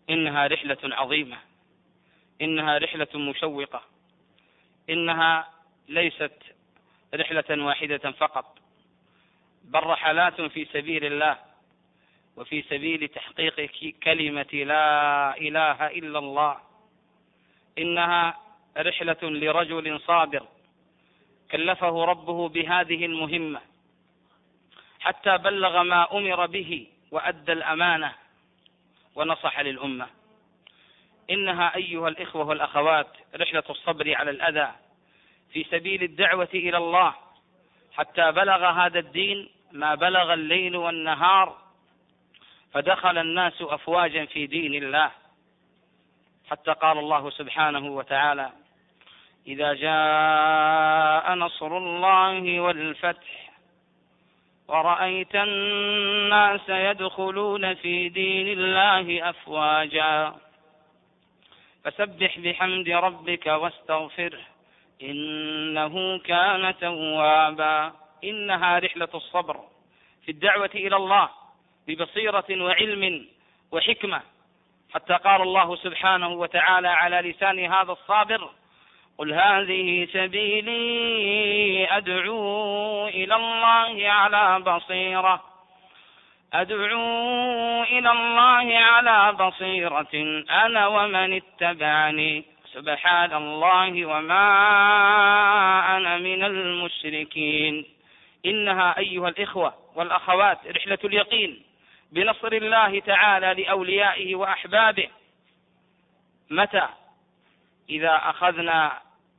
إنها رحلة عظيمة، إنها رحلة مشوقة، إنها ليست رحلة واحدة فقط، بل رحلات في سبيل الله وفي سبيل تحقيق كلمة لا إله إلا الله. إنها رحلة لرجل صابر كلفه ربه بهذه المهمة حتى بلغ ما أمر به وأدى الأمانة ونصح للأمة. إنها أيها الإخوة والأخوات رحلة الصبر على الأذى في سبيل الدعوة إلى الله حتى بلغ هذا الدين ما بلغ الليل والنهار، فدخل الناس أفواجا في دين الله، حتى قال الله سبحانه وتعالى: إذا جاء نصر الله والفتح ورأيت الناس يدخلون في دين الله أفواجا فسبح بحمد ربك واستغفره إنه كان توابا. إنها رحلة الصبر في الدعوة إلى الله ببصيرة وعلم وحكمة، حتى قال الله سبحانه وتعالى على لسان هذا الصابر: قل هذه سبيلي أدعو إلى الله على بصيرة أنا ومن اتبعني سبحان الله وما أنا من المشركين. إنها أيها الإخوة والأخوات رحلة اليقين بنصر الله تعالى لأوليائه وأحبابه. متى؟ إذا أخذنا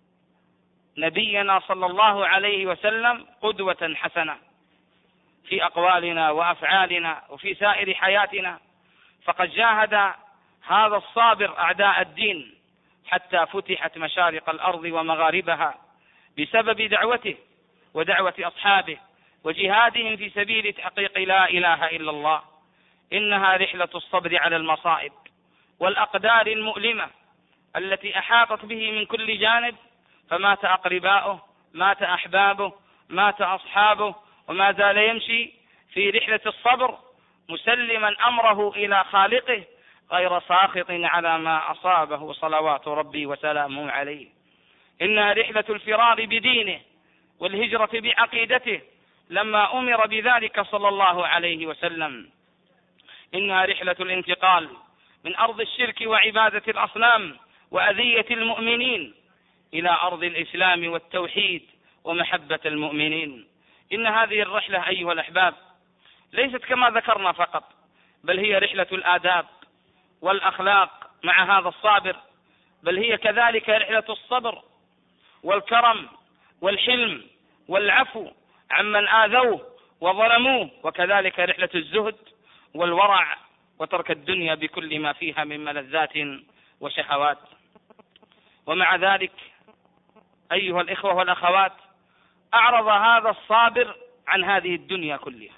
نبينا صلى الله عليه وسلم قدوة حسنة في أقوالنا وأفعالنا وفي سائر حياتنا، فقد جاهد هذا الصابر أعداء الدين حتى فتحت مشارق الأرض ومغاربها بسبب دعوته ودعوة أصحابه وجهادهم في سبيل تحقيق لا إله إلا الله. إنها رحلة الصبر على المصائب والأقدار المؤلمة التي أحاطت به من كل جانب، فمات أقرباؤه، مات أحبابه، مات أصحابه، وما زال يمشي في رحلة الصبر مسلما أمره إلى خالقه غير ساخط على ما أصابه صلوات ربي وسلامه عليه. إنها رحلة الفرار بدينه والهجرة بعقيدته لما أمر بذلك صلى الله عليه وسلم. إنها رحلة الانتقال من أرض الشرك وعبادة الأصنام وأذية المؤمنين إلى أرض الإسلام والتوحيد ومحبة المؤمنين. إن هذه الرحلة أيها الأحباب ليست كما ذكرنا فقط، بل هي رحلة الآداب والأخلاق مع هذا الصابر، بل هي كذلك رحلة الصبر والكرم والحلم والعفو عمن آذوه وظلموه، وكذلك رحلة الزهد والورع وترك الدنيا بكل ما فيها من ملذات وشهوات. ومع ذلك أيها الإخوة والأخوات أعرض هذا الصابر عن هذه الدنيا كلها،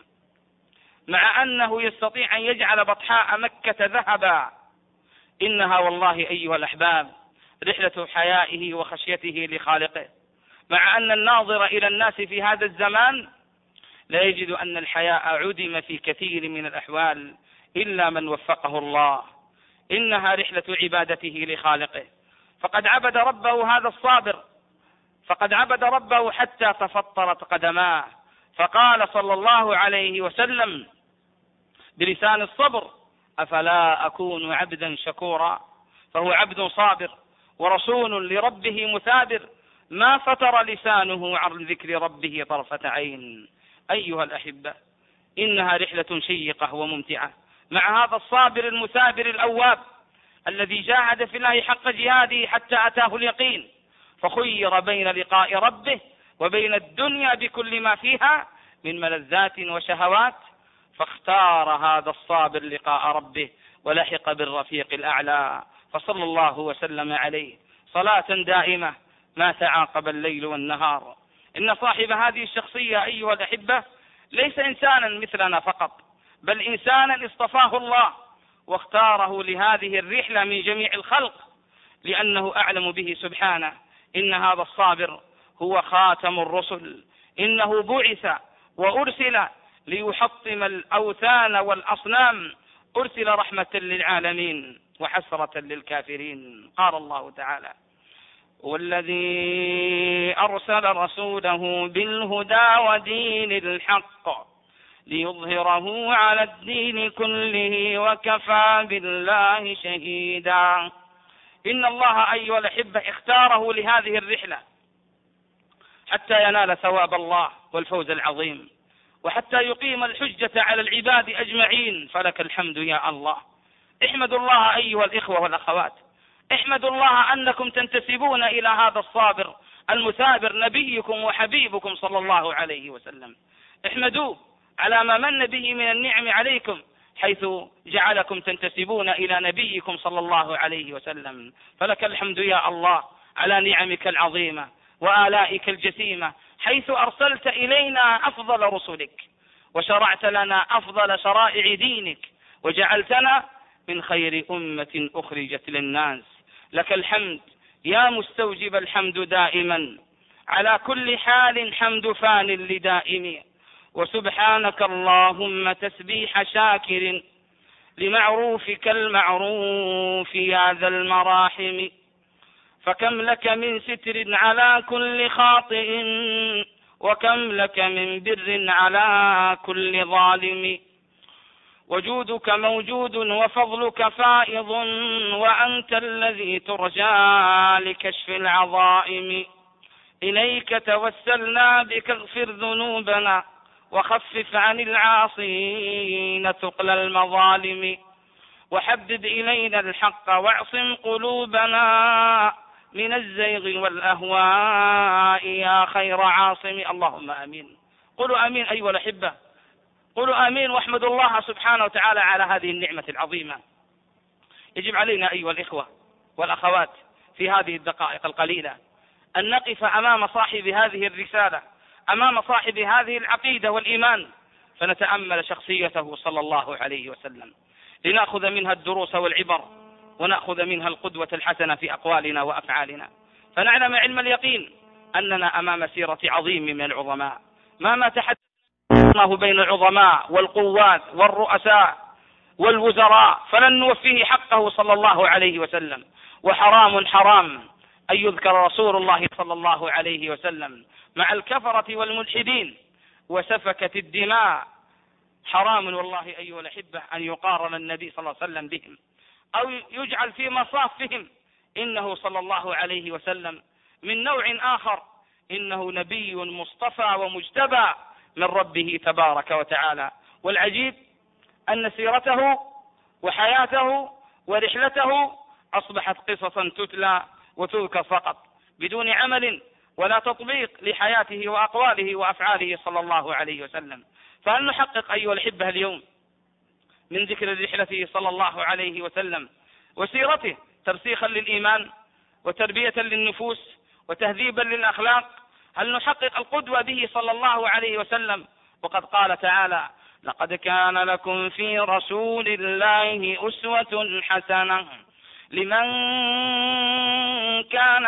مع أنه يستطيع أن يجعل بطحاء مكة ذهبا. إنها والله أيها الأحباب رحلة حيائه وخشيته لخالقه، مع أن الناظر إلى الناس في هذا الزمان لا يجد أن الحياء عدم في كثير من الأحوال إلا من وفقه الله. إنها رحلة عبادته لخالقه، فقد عبد ربه هذا الصابر، فقد عبد ربه حتى تفطرت قدماه، فقال صلى الله عليه وسلم بلسان الصبر: أفلا أكون عبدا شكورا. فهو عبد صابر ورسول لربه مثابر، ما فتر لسانه عن ذكر ربه طرفة عين. أيها الأحبة إنها رحلة شيقة وممتعة مع هذا الصابر المثابر الأواب الذي جاهد في الله حق جهاده حتى أتاه اليقين، فخير بين لقاء ربه وبين الدنيا بكل ما فيها من ملذات وشهوات، فاختار هذا الصابر لقاء ربه ولحق بالرفيق الأعلى، فصلى الله وسلم عليه صلاة دائمة ما تعاقب الليل والنهار. إن صاحب هذه الشخصية أيها الأحبة ليس إنسانا مثلنا فقط، بل إنسانا اصطفاه الله واختاره لهذه الرحلة من جميع الخلق، لأنه أعلم به سبحانه. إن هذا الصابر هو خاتم الرسل، إنه بعث وأرسل ليحطم الأوثان والأصنام أرسل رحمة للعالمين وحسرة للكافرين. قال الله تعالى: والذي أرسل رسوله بالهدى ودين الحق ليظهره على الدين كله وكفى بالله شهيدا. إن الله أيها الأحبة اختاره لهذه الرحلة حتى ينال ثواب الله والفوز العظيم، وحتى يقيم الحجة على العباد أجمعين. فلك الحمد يا الله. احمدوا الله أيها الإخوة والأخوات، احمدوا الله أنكم تنتسبون إلى هذا الصابر المثابر نبيكم وحبيبكم صلى الله عليه وسلم. احمدوه على ما من به من النعم عليكم، حيث جعلكم تنتسبون إلى نبيكم صلى الله عليه وسلم. فلك الحمد يا الله على نعمك العظيمة وآلائك الجسيمة، حيث أرسلت إلينا أفضل رسلك، وشرعت لنا أفضل شرائع دينك، وجعلتنا من خير أمة أخرجت للناس. لك الحمد يا مستوجب الحمد دائما، على كل حال حمد فان لدائم. وسبحانك اللهم تسبيح شاكر لمعروفك المعروف يا ذا المراحم. فكم لك من ستر على كل خاطئ، وكم لك من بر على كل ظالم. وجودك موجود وفضلك فائض، وأنت الذي ترجى لكشف العظائم. إليك توسلنا بك اغفر ذنوبنا، وخفف عن العاصين ثقل المظالم. وحبب إلينا الحق واعصم قلوبنا من الزيغ والأهواء يا خير عاصم. اللهم آمين. قولوا آمين أيها الأحبة، قولوا آمين، واحمدوا الله سبحانه وتعالى على هذه النعمة العظيمة. يجب علينا أيها الإخوة والأخوات في هذه الدقائق القليلة أن نقف أمام صاحب هذه الرسالة، أمام صاحب هذه العقيدة والإيمان، فنتأمل شخصيته صلى الله عليه وسلم، لنأخذ منها الدروس والعبر، ونأخذ منها القدوة الحسنة في أقوالنا وأفعالنا، فنعلم علم اليقين أننا أمام سيرة عظيم من العظماء. ما تحدثناه بين العظماء والقوات والرؤساء والوزراء فلن نوفيه حقه صلى الله عليه وسلم. وحرام حرام أن يذكر رسول الله صلى الله عليه وسلم مع الكفرة والملحدين وسفكة الدماء. حرام والله أيها الأحبة أن يقارن النبي صلى الله عليه وسلم بهم أو يجعل في مصافهم. إنه صلى الله عليه وسلم من نوع آخر، إنه نبي مصطفى ومجتبى من ربه تبارك وتعالى. والعجيب أن سيرته وحياته ورحلته أصبحت قصصا تتلى وتذكر فقط بدون عمل ولا تطبيق لحياته وأقواله وأفعاله صلى الله عليه وسلم. فهل نحقق أيها الأحبة اليوم من ذكر رحلته صلى الله عليه وسلم وسيرته ترسيخا للإيمان وتربية للنفوس وتهذيبا للأخلاق؟ هل نحقق القدوة به صلى الله عليه وسلم؟ وقد قال تعالى: لقد كان لكم في رسول الله أسوة حسنة لمن كان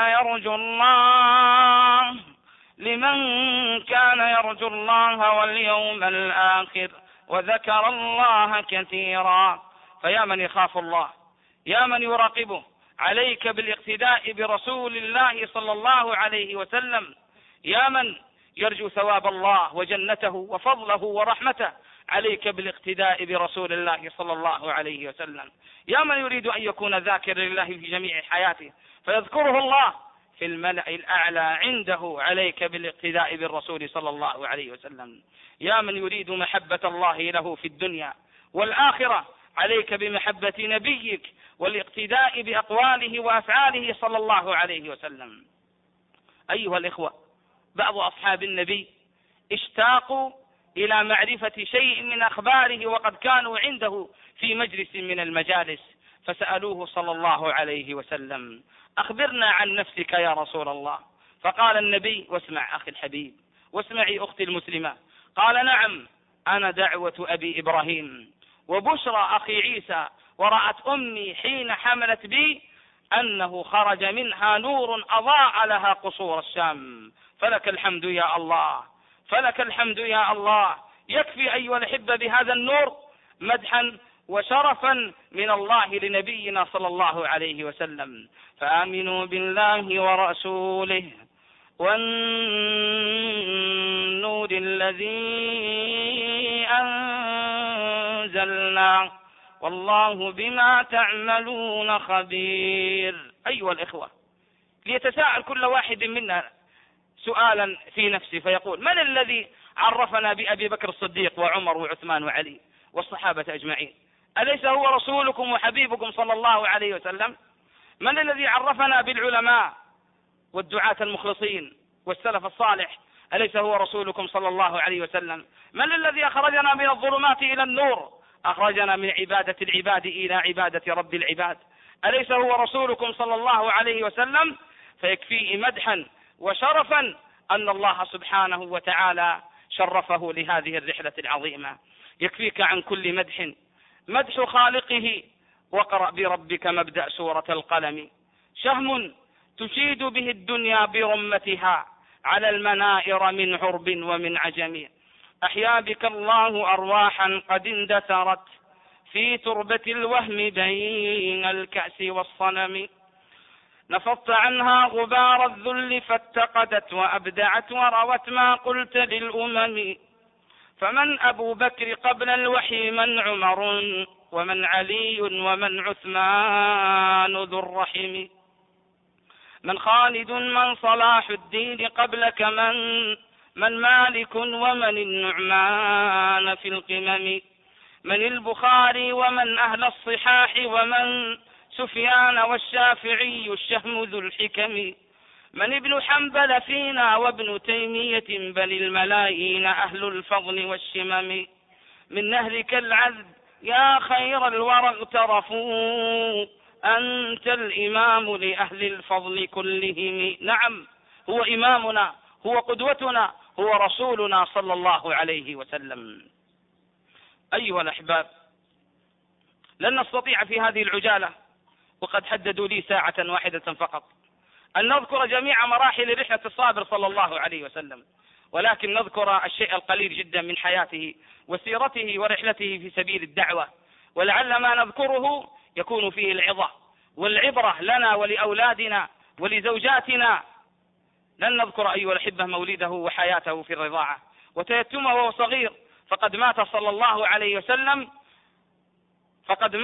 يرجو الله واليوم الآخر وذكر الله كثيرا. فيا من يخاف الله، يا من يراقبه، عليك بالاقتداء برسول الله صلى الله عليه وسلم. يا من يرجو ثواب الله وجنته وفضله ورحمته، عليك بالاقتداء برسول الله صلى الله عليه وسلم. يا من يريد أن يكون ذاكرا لله في جميع حياته فيذكره الله في الملأ الأعلى عنده، عليك بالاقتداء بالرسول صلى الله عليه وسلم. يا من يريد محبة الله له في الدنيا والآخرة، عليك بمحبة نبيك والاقتداء بأقواله وأفعاله صلى الله عليه وسلم. أيها الإخوة، بعض أصحاب النبي اشتاقوا إلى معرفة شيء من أخباره وقد كانوا عنده في مجلس من المجالس، فسألوه صلى الله عليه وسلم: أخبرنا عن نفسك يا رسول الله. فقال النبي: واسمع أخي الحبيب، واسمعي أختي المسلمة. قال: نعم، أنا دعوة أبي إبراهيم وبشرى أخي عيسى، ورأت أمي حين حملت بي أنه خرج منها نور أضاء لها قصور الشام. فلك الحمد يا الله، فلك الحمد يا الله. يكفي أيها الأحبة بهذا النور مدحا وشرفا من الله لنبينا صلى الله عليه وسلم. فآمنوا بالله ورسوله والنور الذي أنزلنا والله بما تعملون خبير. أيها الإخوة، ليتساءل كل واحد منا سؤالا في نفسه فيقول: من الذي عرفنا بأبي بكر الصديق وعمر وعثمان وعلي والصحابة أجمعين؟ أليس هو رسولكم وحبيبكم صلى الله عليه وسلم؟ من الذي عرفنا بالعلماء والدعاة المخلصين والسلف الصالح؟ أليس هو رسولكم صلى الله عليه وسلم؟ من الذي أخرجنا من الظلمات إلى النور، أخرجنا من عبادة العباد إلى عبادة رب العباد؟ أليس هو رسولكم صلى الله عليه وسلم؟ فيكفيه مدحا وشرفا أن الله سبحانه وتعالى شرفه لهذه الرحلة العظيمة. يكفيك عن كل مدح خالقه. واقرأ بربك مبدأ سورة القلم، شهم تشيد به الدنيا برمتها على المنائر من عرب ومن عجم. أحيا بك الله أرواحا قد اندثرت في تربة الوهم بين الكأس والصنم. نفضت عنها غبار الذل فاتقدت وأبدعت وروت ما قلت للأمم. فمن أبو بكر قبل الوحي من عمر ومن علي ومن عثمان ذو الرحم. من خالد من صلاح الدين قبلك من مالك ومن النعمان في القمم. من البخاري ومن أهل الصحاح ومن سفيان والشافعي الشهم ذو الحكم. من ابن حنبل فينا وابن تيمية بل الملايين أهل الفضل والشمم. من نهرك العذب يا خير الورى اغترفوا أنت الإمام لأهل الفضل كلهم. نعم، هو إمامنا، هو قدوتنا، هو رسولنا صلى الله عليه وسلم. أيها الأحباب، لن نستطيع في هذه العجالة، وقد حددوا لي ساعة واحدة فقط، أن نذكر جميع مراحل رحلة الصابر صلى الله عليه وسلم، ولكن نذكر الشيء القليل جدا من حياته وسيرته ورحلته في سبيل الدعوة، ولعل ما نذكره يكون فيه العظة والعبرة لنا ولأولادنا ولزوجاتنا. لن نذكر أيها الأحبة مولده وحياته في الرضاعة وتيتمه وهو صغير، فقد مات صلى الله عليه وسلم، فقد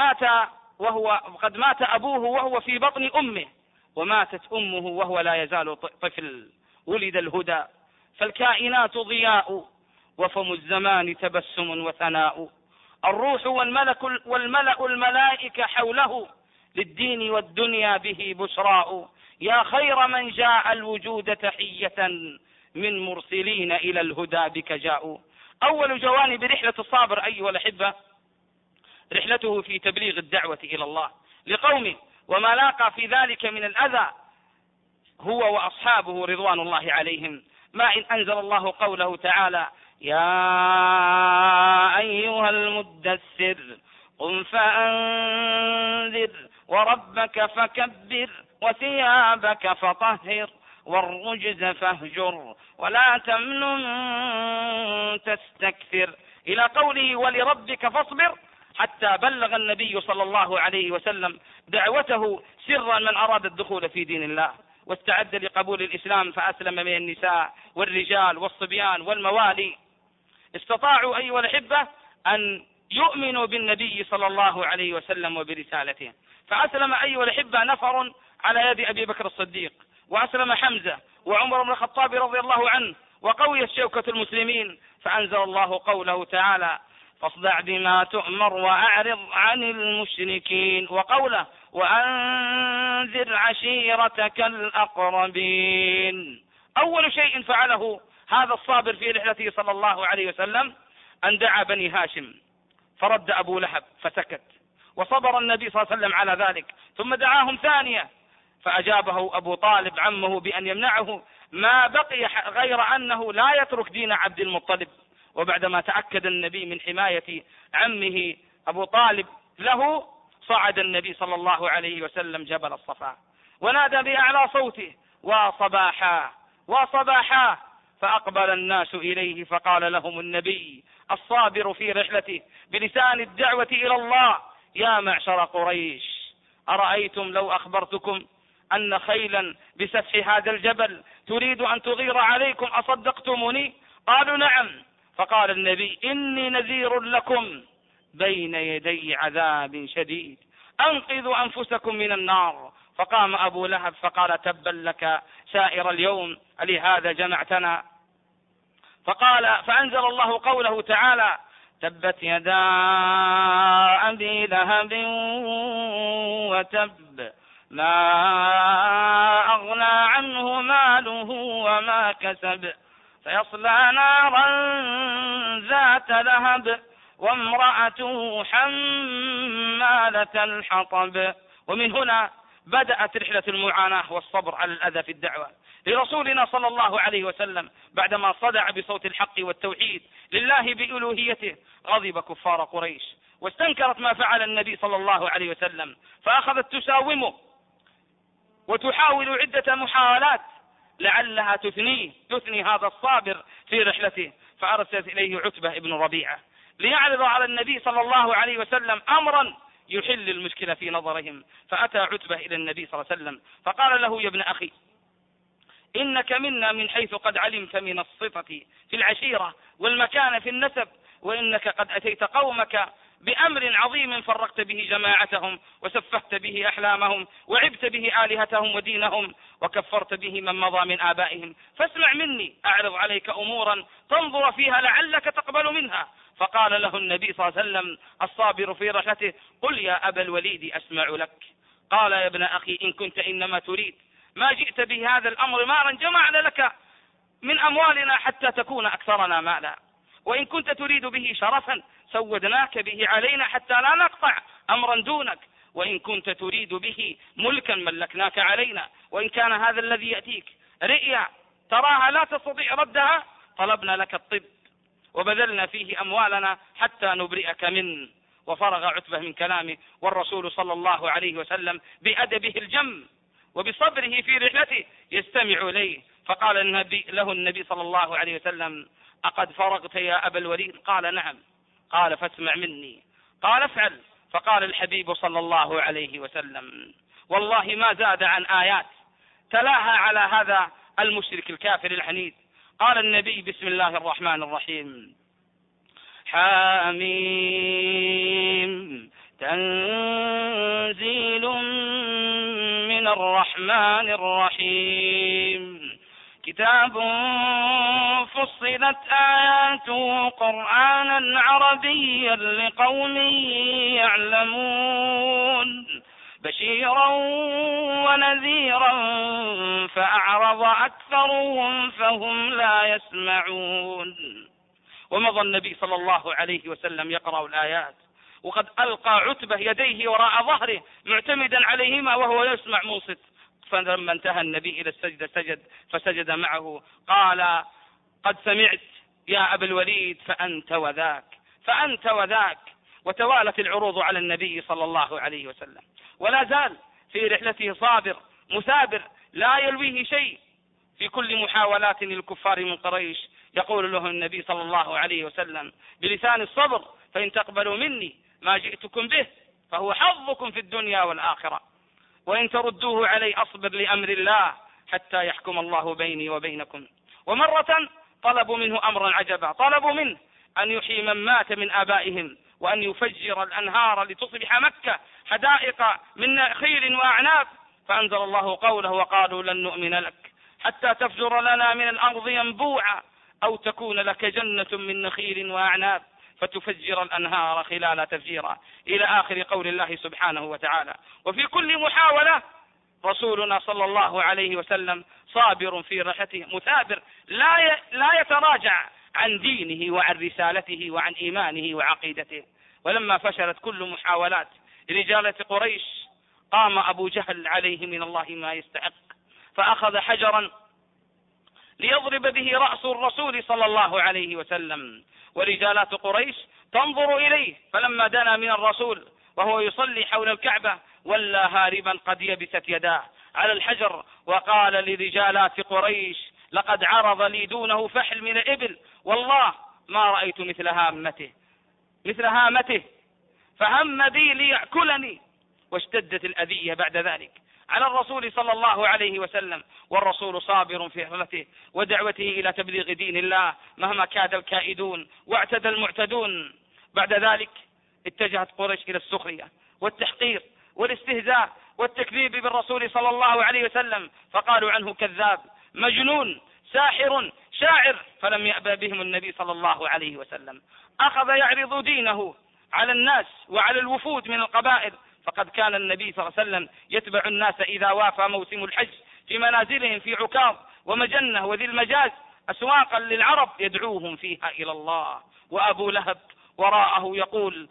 مات أبوه وهو في بطن أمه، وماتت أمه وهو لا يزال طفل. ولد الهدى فالكائنات ضياء وفم الزمان تبسم وثناء. الروح والملأ الملائكة حوله للدين والدنيا به بشراء. يا خير من جاء الوجود تحية من مرسلين إلى الهدى بك جاءوا. أول جوانب رحلة الصابر أيها الأحبة رحلته في تبليغ الدعوة إلى الله لقومه، وما لاقى في ذلك من الأذى هو وأصحابه رضوان الله عليهم. ما إن أنزل الله قوله تعالى: يا أيها المدثر قم فأنذر وربك فكبر وثيابك فطهر والرجز فاهجر ولا تمنن تستكثر، إلى قوله ولربك فاصبر، حتى بلغ النبي صلى الله عليه وسلم دعوته سرا من أراد الدخول في دين الله، واستعد لقبول الإسلام فأسلم من النساء والرجال والصبيان والموالي. استطاعوا أيها الأحبة أن يؤمنوا بالنبي صلى الله عليه وسلم وبرسالته، فأسلم أيها الأحبة نفر على يد أبي بكر الصديق، وأسلم حمزة وعمر بن الخطاب رضي الله عنه، وقويت شوكة المسلمين، فأنزل الله قوله تعالى: فاصدع بما تؤمر وأعرض عن المشركين، وقوله: وأنذر عشيرتك الأقربين. أول شيء فعله هذا الصابر في رحلته صلى الله عليه وسلم أن دعا بني هاشم، فرد أبو لهب فسكت، وصبر النبي صلى الله عليه وسلم على ذلك، ثم دعاهم ثانية فأجابه أبو طالب عمه بأن يمنعه، ما بقي غير أنه لا يترك دين عبد المطلب. وبعدما تأكد النبي من حماية عمه أبو طالب له، صعد النبي صلى الله عليه وسلم جبل الصفا ونادى بأعلى صوته: وصباحا وصباحا، فأقبل الناس إليه، فقال لهم النبي: الصابر في رحلته بلسان الدعوة إلى الله: يا معشر قريش، أرأيتم لو أخبرتكم أن خيلا بسفح هذا الجبل تريد أن تغير عليكم أصدقتموني؟ قالوا: نعم. فقال النبي: إني نذير لكم بين يدي عذاب شديد، أنقذوا أنفسكم من النار. فقام أبو لهب فقال: تبا لك سائر اليوم، ألهذا جمعتنا؟ فأنزل الله قوله تعالى: تبت يدا أبي لهب وتب، ما أغنى عنه ماله وما كسب، سيصلى نارا ذات لهب وامرأته حمالة الحطب. ومن هنا بدأت رحلة المعاناة والصبر على الأذى في الدعوة لرسولنا صلى الله عليه وسلم. بعدما صدع بصوت الحق والتوحيد لله بألوهيته، غضب كفار قريش واستنكرت ما فعل النبي صلى الله عليه وسلم، فأخذت تساومه وتحاول عدة محاولات لعلها تثني هذا الصابر في رحلته. فأرسلت إليه عتبة ابن ربيعة ليعرض على النبي صلى الله عليه وسلم أمرا يحل المشكلة في نظرهم. فأتى عتبة إلى النبي صلى الله عليه وسلم فقال له: يا ابن أخي، إنك منا من حيث قد علمت من الصفة في العشيرة والمكانة في النسب، وإنك قد أتيت قومك بأمر عظيم فرقت به جماعتهم وسفهت به أحلامهم وعبت به آلهتهم ودينهم وكفرت به من مضى من آبائهم، فاسمع مني أعرض عليك أمورا تنظر فيها لعلك تقبل منها. فقال له النبي صلى الله عليه وسلم الصابر في رحلته: قل يا أبا الوليد أسمع لك. قال: يا ابن أخي، إن كنت إنما تريد ما جئت به هذا الأمر مالا جمعنا لك من أموالنا حتى تكون أكثرنا مالا، وإن كنت تريد به شرفا سودناك به علينا حتى لا نقطع أمرا دونك، وإن كنت تريد به ملكا ملكناك علينا، وإن كان هذا الذي يأتيك رئيا تراها لا تستطيع ردها طلبنا لك الطب وبذلنا فيه أموالنا حتى نبرئك منه. وفرغ عتبة من كلامه، والرسول صلى الله عليه وسلم بأدبه الجم وبصبره في رحلته يستمع إليه. فقال له النبي صلى الله عليه وسلم: أقد فرغت يا أبا الوليد؟ قال: نعم. قال: فاسمع مني. قال: افعل. فقال الحبيب صلى الله عليه وسلم: والله ما زاد عن آيات تلاها على هذا المشرك الكافر العنيد. قال النبي: بسم الله الرحمن الرحيم: حاميم، تنزيل من الرحمن الرحيم، كتاب فصلت آياته قرآنا عربيا لقوم يعلمون، بشيرا ونذيرا فأعرض أكثرهم فهم لا يسمعون. ومضى النبي صلى الله عليه وسلم يقرأ الآيات وقد ألقى عتبة يديه وراء ظهره معتمدا عليهما وهو يسمع منصت. فلما انتهى النبي إلى السجدة فسجد معه. قال: قد سمعت يا أبا الوليد، فأنت وذاك. وتوالت العروض على النبي صلى الله عليه وسلم، ولا زال في رحلته صابر مثابر لا يلويه شيء. في كل محاولات الكفار من قريش يقول له النبي صلى الله عليه وسلم بلسان الصبر: فإن تقبلوا مني ما جئتكم به فهو حظكم في الدنيا والآخرة، وإن تردوه علي أصبر لأمر الله حتى يحكم الله بيني وبينكم. ومرة طلبوا منه أمرا عجبا، طلبوا منه أن يحيي من مات من آبائهم، وأن يفجر الأنهار لتصبح مكة حدائق من نخيل وأعناب. فأنزل الله قوله: وقالوا لن نؤمن لك حتى تفجر لنا من الأرض ينبوعا أو تكون لك جنة من نخيل وأعناب فتفجر الأنهار خلال تفجيرا، إلى آخر قول الله سبحانه وتعالى. وفي كل محاولة رسولنا صلى الله عليه وسلم صابر في رحلته مثابر لا يتراجع عن دينه وعن رسالته وعن إيمانه وعقيدته. ولما فشلت كل محاولات رجالة قريش قام أبو جهل عليه من الله ما يستحق، فأخذ حجرا ليضرب به رأس الرسول صلى الله عليه وسلم، ورجالات قريش تنظر إليه. فلما دنا من الرسول وهو يصلي حول الكعبة ولى هاربا قد يبست يداه على الحجر، وقال لرجالات قريش: لقد عرض لي دونه فحل من الإبل، والله ما رأيت مثل هامته فهم بي ليأكلني، واشتدت الأذية بعد ذلك على الرسول صلى الله عليه وسلم، والرسول صابر في حرمته ودعوته إلى تبليغ دين الله مهما كاد الكائدون واعتدى المعتدون. بعد ذلك اتجهت قريش إلى السخرية والتحقير والاستهزاء والتكذيب بالرسول صلى الله عليه وسلم، فقالوا عنه كذاب مجنون ساحر شاعر، فلم يأبى بهم النبي صلى الله عليه وسلم. أخذ يعرض دينه على الناس وعلى الوفود من القبائل، فقد كان النبي صلى الله عليه وسلم يتبع الناس إذا وافى موسم الحج في منازلهم في عكاظ ومجنة وذي المجاز أسواقا للعرب يدعوهم فيها إلى الله، وأبو لهب وراءه يقول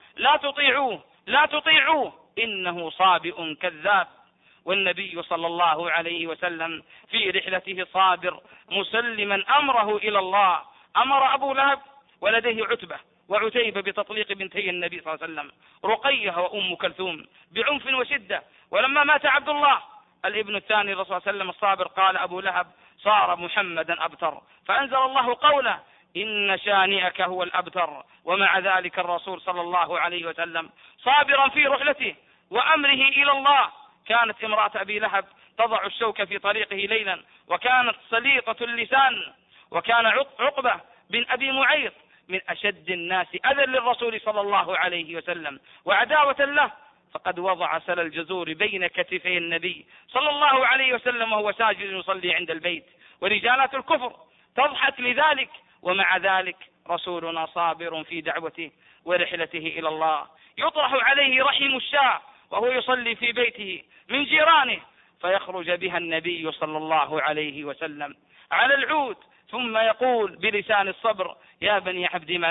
لا تطيعوه إنه صابئ كذاب. والنبي صلى الله عليه وسلم في رحلته صابر مسلما أمره إلى الله. أمر أبو لهب ولديه عتبة وعتيبة بتطليق بنتي النبي صلى الله عليه وسلم رقية وأم كلثوم بعنف وشدة. ولما مات عبد الله الابن الثاني للرسول صلى الله عليه وسلم الصابر قال أبو لهب صار محمدا أبتر، فأنزل الله قوله إن شانئك هو الأبتر. ومع ذلك الرسول صلى الله عليه وسلم صابرا في رحلته وأمره إلى الله. كانت امرأة أبي لهب تضع الشوك في طريقه ليلا، وكانت سليطة اللسان، وكان عقبة بن أبي معيط من أشد الناس أذى للرسول صلى الله عليه وسلم وعداوة له، فقد وضع سل الجزور بين كتفي النبي صلى الله عليه وسلم وهو ساجد يصلي عند البيت، ورجالات الكفر تضحك لذلك. ومع ذلك رسولنا صابر في دعوته ورحلته إلى الله. يطرح عليه رحم الشاة وهو يصلي في بيته من جيرانه، فيخرج بها النبي صلى الله عليه وسلم على العود، ثم يقول بلسان الصبر يا بني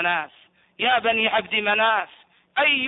عبد مناف أي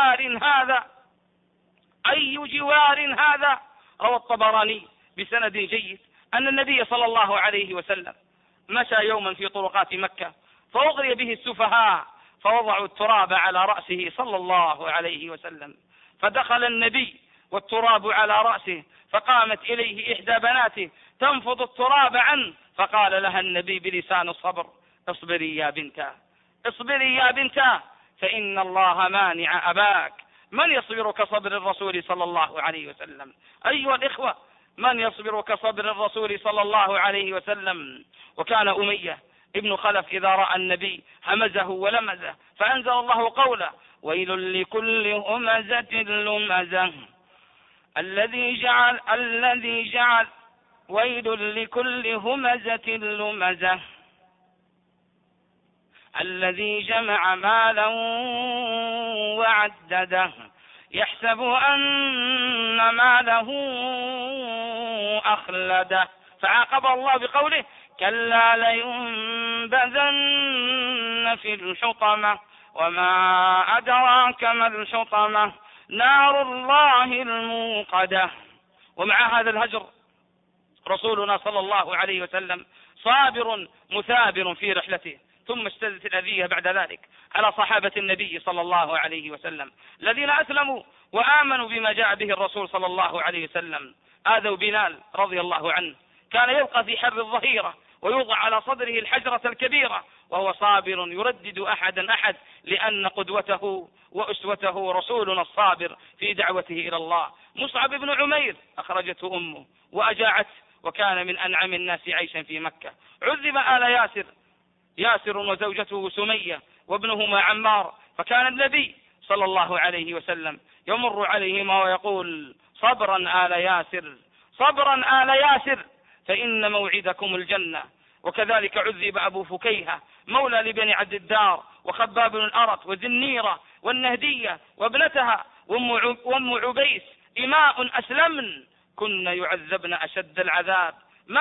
جوار هذا. روى الطبراني بسند جيد أن النبي صلى الله عليه وسلم مشى يوما في طرقات مكة فأغري به السفهاء فوضعوا التراب على رأسه صلى الله عليه وسلم، فدخل النبي والتراب على رأسه، فقامت إليه إحدى بناته تنفض التراب عنه، فقال لها النبي بلسان الصبر اصبري يا بنتا فإن الله مانع أباك. من يصبر كصبر الرسول صلى الله عليه وسلم؟ أيها الإخوة، من يصبر كصبر الرسول صلى الله عليه وسلم؟ وكان أمية ابن خلف إذا رأى النبي همزه ولمزه، فأنزل الله قوله ويل لكل همزة لمزة الذي جعل ويل لكل همزة لمزة الذي جمع مالا وعدده يحسب أن ماله أخلده. فعاقب الله بقوله كلا لينبذن في الحطمة وما أدراك ما الحطمة نار الله الموقدة. ومع هذا الهجر رسولنا صلى الله عليه وسلم صابر مثابر في رحلته. ثم اشتدت الأذية بعد ذلك على صحابة النبي صلى الله عليه وسلم الذين أسلموا وآمنوا بما جاء به الرسول صلى الله عليه وسلم. آذوا بلال رضي الله عنه، كان يلقى في حر الظهيرة ويوضع على صدره الحجرة الكبيرة وهو صابر يردد أحد لأن قدوته وأسوته رسولنا الصابر في دعوته إلى الله. مصعب بن عمير أخرجته أمه وأجاعته، وكان من أنعم الناس عيشا في مكة. عذب آل ياسر وزوجته سمية وابنهما عمار، فكان النبي صلى الله عليه وسلم يمر عليهما ويقول صبرا آل ياسر فإن موعدكم الجنة. وكذلك عذب أبو فكيهة مولى لبني عبد الدار وخباب بن الأرط وذنيرة والنهدية وابنتها وأم عبيس إماء أسلمن كن يعذبن أشد العذاب.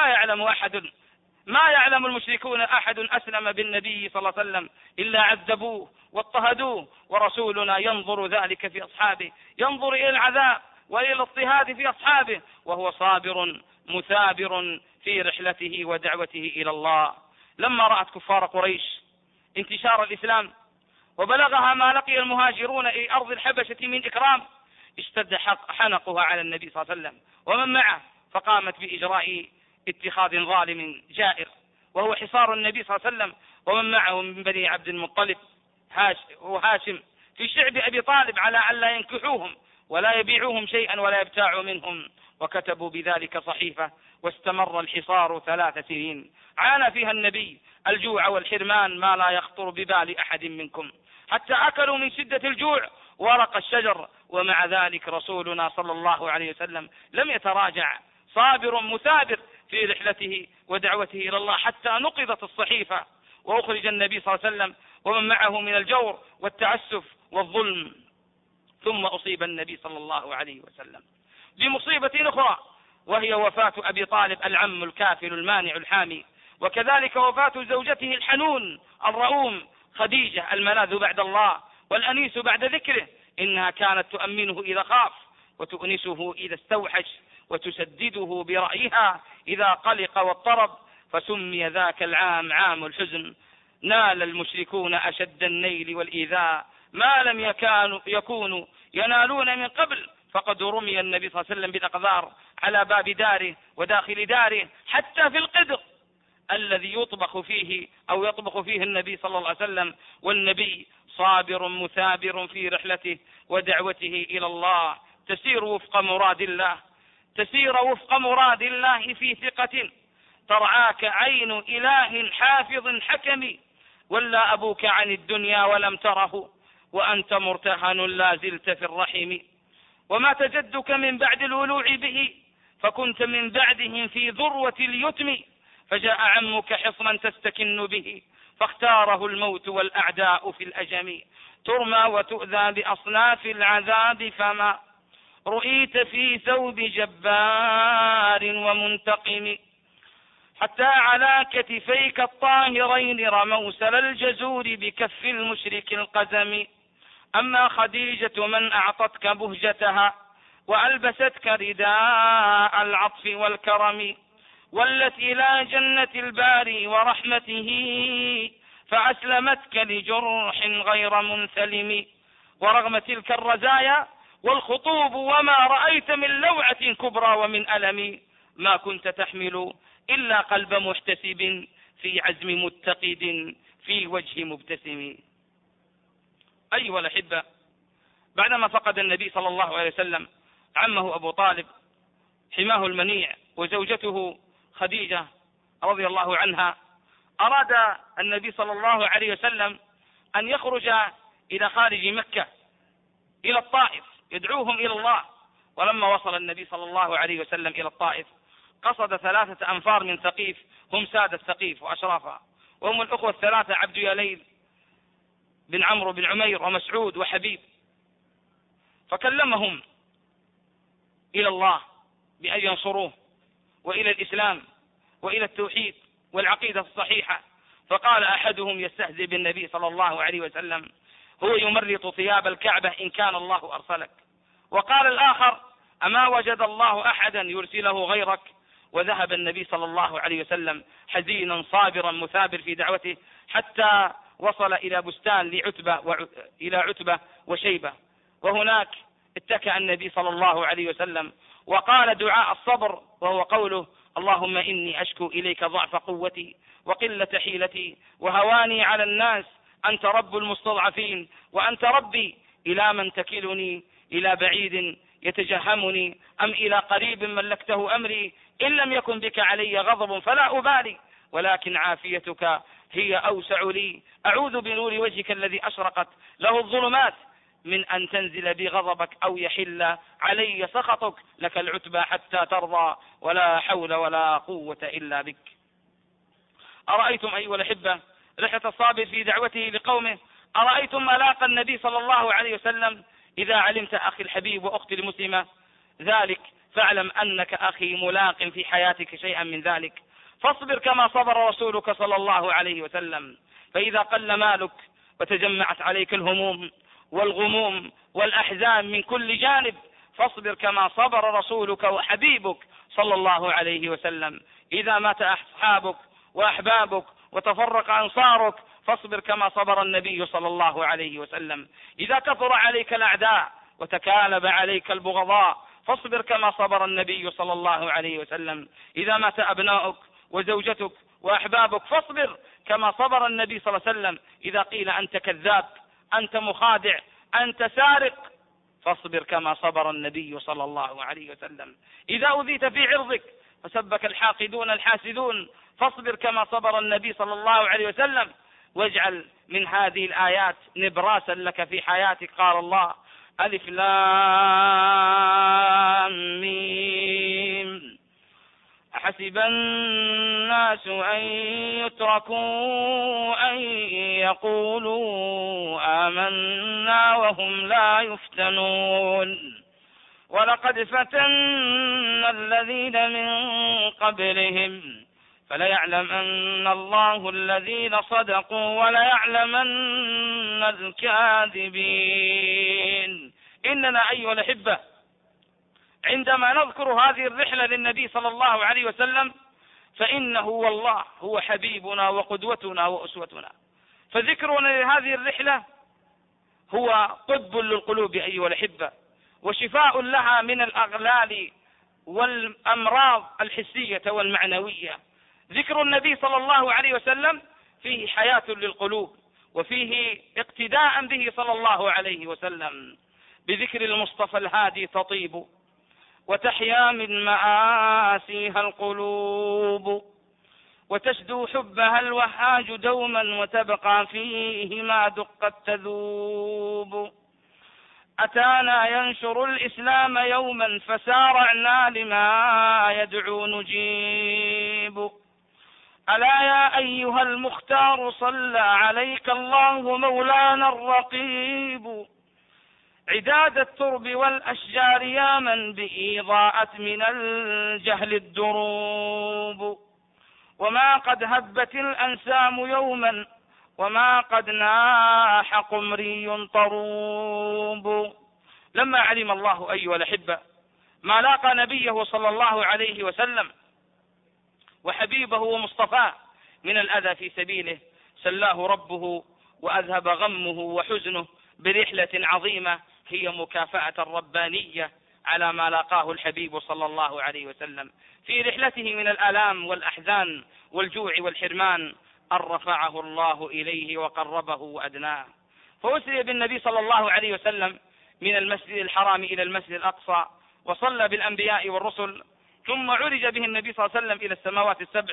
ما يعلم المشركون أحد أسلم بالنبي صلى الله عليه وسلم إلا عذبوه واضطهدوه، ورسولنا ينظر ذلك في أصحابه، ينظر إلى العذاب وإلى الاضطهاد في أصحابه وهو صابر مثابر في رحلته ودعوته إلى الله. لما رأت كفار قريش انتشار الإسلام وبلغها ما لقي المهاجرون إلى أرض الحبشة من إكرام، اشتد حنقها على النبي صلى الله عليه وسلم ومن معه، فقامت بإجراء اتخاذ ظالم جائر وهو حصار النبي صلى الله عليه وسلم ومن معه من بني عبد المطلب وهاشم في شعب أبي طالب على ألا ينكحوهم ولا يبيعوهم شيئا ولا يبتاعوا منهم، وكتبوا بذلك صحيفة، واستمر الحصار 3 سنين عانى فيها النبي الجوع والحرمان ما لا يخطر ببال أحد منكم، حتى أكلوا من شدة الجوع ورق الشجر، ومع ذلك رسولنا صلى الله عليه وسلم لم يتراجع، صابر مثابر في رحلته ودعوته إلى الله، حتى نقضت الصحيفة وأخرج النبي صلى الله عليه وسلم ومن معه من الجور والتعسف والظلم. ثم أصيب النبي صلى الله عليه وسلم بمصيبة أخرى، وهي وفاة أبي طالب العم الكافل المانع الحامي، وكذلك وفاة زوجته الحنون الرؤوم خديجة الملاذ بعد الله والأنيس بعد ذكره، إنها كانت تؤمنه إذا خاف وتؤنسه إذا استوحش وتسدده برأيها إذا قلق واضطرب، فسمي ذاك العام عام الحزن. نال المشركون أشد النيل والإيذاء ما لم يكونوا ينالون من قبل، فقد رمي النبي صلى الله عليه وسلم بالأقذار على باب داره وداخل داره، حتى في القدر الذي يطبخ فيه النبي صلى الله عليه وسلم، والنبي صابر مثابر في رحلته ودعوته إلى الله، تسير وفق مراد الله في ثقة، ترعاك عين إله حافظ حكم، ولا أبوك عن الدنيا ولم تره، وأنت مرتهن لا زلت في الرحم، ومات جدك من بعد الولوع به، فكنت من بعدهم في ذروة اليتم، فجاء عمك حصنا تستكن به، فاختاره الموت والأعداء في الأجم، ترمى وتؤذى بأصناف العذاب، فما رؤيت في ثوب جبار ومنتقم، حتى على كتفيك الطاهرين رموسل الجزور بكف المشرك القزم، أما خديجة من أعطتك بهجتها وألبستك رداء العطف والكرم، ولت إلى جنة الباري ورحمته، فأسلمتك لجرح غير منثلم، ورغم تلك الرزايا والخطوب وما رأيت من لوعة كبرى ومن ألم، ما كنت تحمل إلا قلب محتسب في عزم متقد في وجه مبتسم. أيها الأحبة، بعدما فقد النبي صلى الله عليه وسلم عمه أبو طالب حماه المنيع وزوجته خديجة رضي الله عنها، أراد النبي صلى الله عليه وسلم أن يخرج إلى خارج مكة إلى الطائف يدعوهم إلى الله، ولما وصل النبي صلى الله عليه وسلم إلى الطائف قصد 3 أنفار من ثقيف هم سادة ثقيف وأشرافها، وهم الأخوة 3 عبد يليل بن عمرو بن عمير ومسعود وحبيب، فكلمهم إلى الله بأن ينصروه وإلى الإسلام وإلى التوحيد والعقيدة الصحيحة، فقال أحدهم يستهزئ بالنبي صلى الله عليه وسلم: هو يمرط ثياب الكعبة إن كان الله أرسلك. وقال الآخر: أما وجد الله أحدا يرسله غيرك؟ وذهب النبي صلى الله عليه وسلم حزينا صابرا مثابر في دعوته، حتى وصل إلى بستان إلى عتبة وشيبة، وهناك اتكأ النبي صلى الله عليه وسلم وقال دعاء الصبر، وهو قوله: اللهم إني أشكو إليك ضعف قوتي وقلة حيلتي وهواني على الناس، أنت رب المستضعفين وأنت ربي، إلى من تكلني؟ إلى بعيد يتجهمني أم إلى قريب ملكته أمري؟ إن لم يكن بك علي غضب فلا أبالي، ولكن عافيتك هي أوسع لي، أعوذ بنور وجهك الذي أشرقت له الظلمات من أن تنزل بي غضبك أو يحل علي سخطك، لك العتبى حتى ترضى ولا حول ولا قوة إلا بك. أرأيتم أيها الأحبة رحلة الصابر في دعوته لقومه؟ أرأيتم ما لاقى النبي صلى الله عليه وسلم؟ إذا علمت أخي الحبيب وأختي المسلمة ذلك، فاعلم أنك أخي ملاق في حياتك شيئا من ذلك، فاصبر كما صبر رسولك صلى الله عليه وسلم، فإذا قل مالك وتجمعت عليك الهموم والغموم والأحزان من كل جانب، فاصبر كما صبر رسولك وحبيبك صلى الله عليه وسلم. إذا مات أصحابك وأحبابك وتفرق أنصارك، فاصبر كما صبر النبي صلى الله عليه وسلم. إذا كثر عليك الأعداء وتكالب عليك البغضاء، فاصبر كما صبر النبي صلى الله عليه وسلم. إذا مات أبناؤك وزوجتك وأحبابك، فاصبر كما صبر النبي صلى الله عليه وسلم. إذا قيل أنت كذاب، أنت مخادع، أنت سارق، فاصبر كما صبر النبي صلى الله عليه وسلم. إذا أذيت في عرضك فسبك الحاقدون الحاسدون، فاصبر كما صبر النبي صلى الله عليه وسلم. واجعل من هذه الآيات نبراسا لك في حياتك. قال الله: ألف لام ميم، أحسب الناس أن يتركوا أن يقولوا آمنا وهم لا يفتنون، ولقد فتنا الذين من قبلهم فليعلمن الله الذين صدقوا وليعلمن الكاذبين. إننا أيها الأحبة عندما نذكر هذه الرحلة للنبي صلى الله عليه وسلم فإنه والله هو حبيبنا وقدوتنا وأسوتنا، فذكرنا لهذه الرحلة هو طب للقلوب أيها الأحبة، وشفاء لها من الأغلال والأمراض الحسية والمعنوية. ذكر النبي صلى الله عليه وسلم فيه حياة للقلوب، وفيه اقتداء به صلى الله عليه وسلم. بذكر المصطفى الهادي تطيب، وتحيا من مآسيها القلوب، وتشدو حبها الوهاج دوما، وتبقى فيه ما دقت تذوب. أتانا ينشر الإسلام يوما، فسارعنا لما يدعو نجيب. ألا يا أيها المختار صلى عليك الله مولانا الرقيب. عداد الترب والأشجار يا من به ضاءت من الجهل الدروب. وما قد هبت الأنسام يوما، وما قد ناح قمري طروب. لما علم الله أيها الأحبة ما لاقى نبيه صلى الله عليه وسلم وحبيبه ومصطفاه من الأذى في سبيله، سلاه ربه وأذهب غمه وحزنه برحلة عظيمة هي مكافأة ربانية على ما لاقاه الحبيب صلى الله عليه وسلم في رحلته من الآلام والأحزان والجوع والحرمان، أن رفعه الله إليه وقربه وأدناه. فأسري بالنبي صلى الله عليه وسلم من المسجد الحرام إلى المسجد الأقصى، وصلى بالأنبياء والرسل، ثم عرج به النبي صلى الله عليه وسلم إلى السماوات السبع،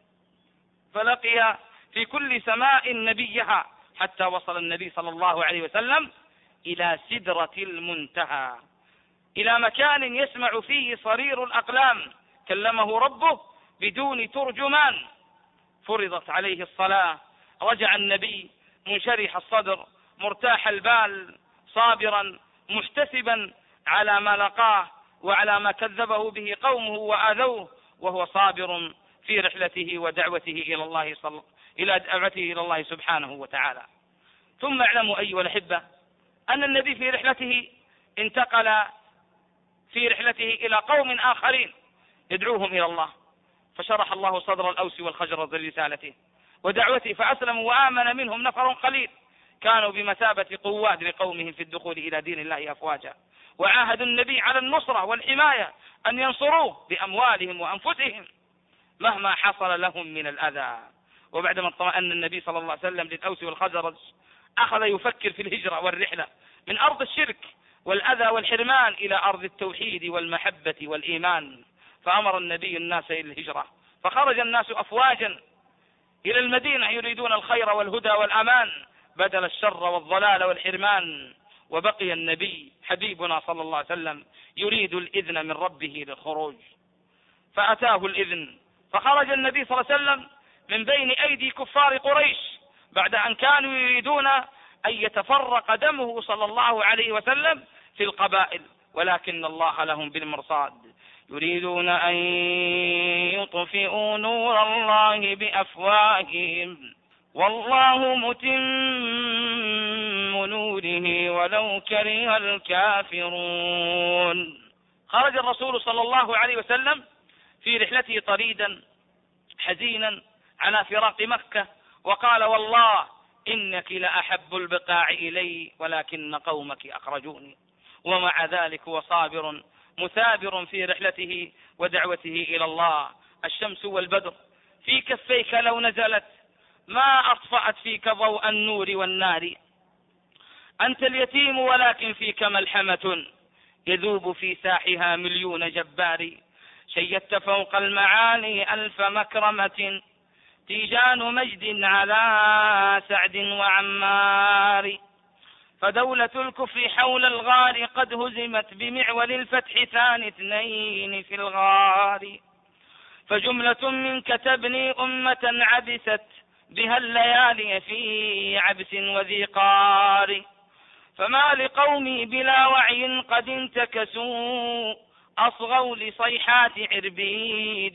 فلقي في كل سماء نبيها، حتى وصل النبي صلى الله عليه وسلم إلى سدرة المنتهى، إلى مكان يسمع فيه صرير الأقلام، كلمه ربه بدون ترجمان. فرضت عليه الصلاة، رجع النبي منشرح الصدر مرتاح البال، صابرا محتسبا على ما لقاه وعلى ما كذبه به قومه وآذوه، وهو صابر في رحلته ودعوته إلى دعوته إلى الله سبحانه وتعالى. ثم اعلموا أيها الأحبة أن النبي في رحلته انتقل في رحلته إلى قوم آخرين يدعوهم إلى الله، فشرح الله صدر الأوس والخزرج لرسالته ودعوته، فأسلموا وآمن منهم نفر قليل، كانوا بمثابة قواد لقومهم في الدخول إلى دين الله أفواجا، وعاهدوا النبي على النصرة والحماية أن ينصروه بأموالهم وأنفسهم مهما حصل لهم من الأذى. وبعدما اطمأن النبي صلى الله عليه وسلم للأوس والخزرج أخذ يفكر في الهجرة والرحلة من أرض الشرك والأذى والحرمان إلى أرض التوحيد والمحبة والإيمان، فأمر النبي الناس إلى الهجرة، فخرج الناس أفواجا إلى المدينة يريدون الخير والهدى والأمان بدل الشر والضلال والحرمان، وبقي النبي حبيبنا صلى الله عليه وسلم يريد الإذن من ربه للخروج، فأتاه الإذن، فخرج النبي صلى الله عليه وسلم من بين أيدي كفار قريش بعد أن كانوا يريدون أن يتفرق دمه صلى الله عليه وسلم في القبائل، ولكن الله لهم بالمرصاد. يريدون أن يطفئوا نور الله بأفواههم والله متم نوره ولو كره الكافرون. خرج الرسول صلى الله عليه وسلم في رحلته طريدا حزينا على فراق مكة، وقال: والله إنك لأحب البقاع إلي ولكن قومك أخرجوني. ومع ذلك هو صابر مثابر في رحلته ودعوته إلى الله. الشمس والبدر في كفيك لو نزلت ما أطفأت فيك ضوء النور والنار. أنت اليتيم ولكن فيك ملحمة يذوب في ساحها مليون جبار. شيدت فوق المعالي ألف مكرمة تيجان مجد على سعد وعمار. فدولة الكفر حول الغار قد هزمت بمعول الفتح ثاني اثنين في الغار. فجملة منك تبني أمة عبست بها الليالي في عبس وذقار. فما لقومي بلا وعي قد انتكسوا أصغوا لصيحات عربيد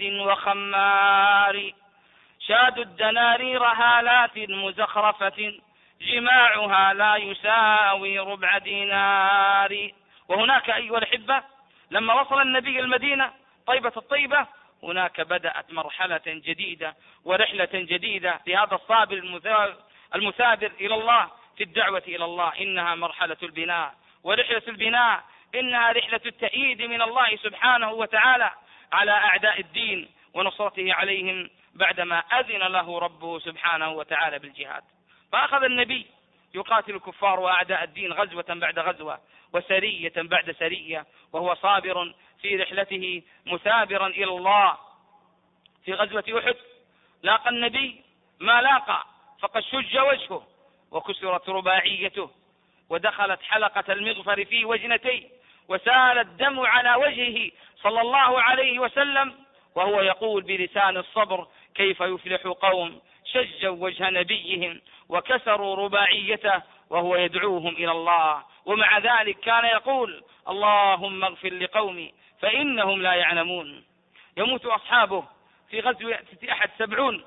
وخمار. شادوا الدنارير هالات مزخرفة جماعها لا يساوي ربع دينار. وهناك أيها الأحبة لما وصل النبي المدينة طيبة الطيبة هناك بدأت مرحلة جديدة ورحلة جديدة لهذا الصابر المثابر إلى الله في الدعوة إلى الله. إنها مرحلة البناء، ورحلة البناء إنها رحلة التأييد من الله سبحانه وتعالى على أعداء الدين ونصرته عليهم بعدما أذن له ربه سبحانه وتعالى بالجهاد. فأخذ النبي يقاتل الكفار وأعداء الدين غزوة بعد غزوة وسرية بعد سرية، وهو صابر في رحلته مثابرا إلى الله. في غزوة أحد لاقى النبي ما لاقى، فقد شج وجهه وكسرت رباعيته ودخلت حلقة المغفر في وجنتيه وسال الدم على وجهه صلى الله عليه وسلم، وهو يقول بلسان الصبر: كيف يفلح قوم شجوا وجه نبيهم وكسروا رباعيته وهو يدعوهم إلى الله، ومع ذلك كان يقول: اللهم اغفر لقومي فإنهم لا يعلمون. يموت أصحابه في غزوة أحد 70،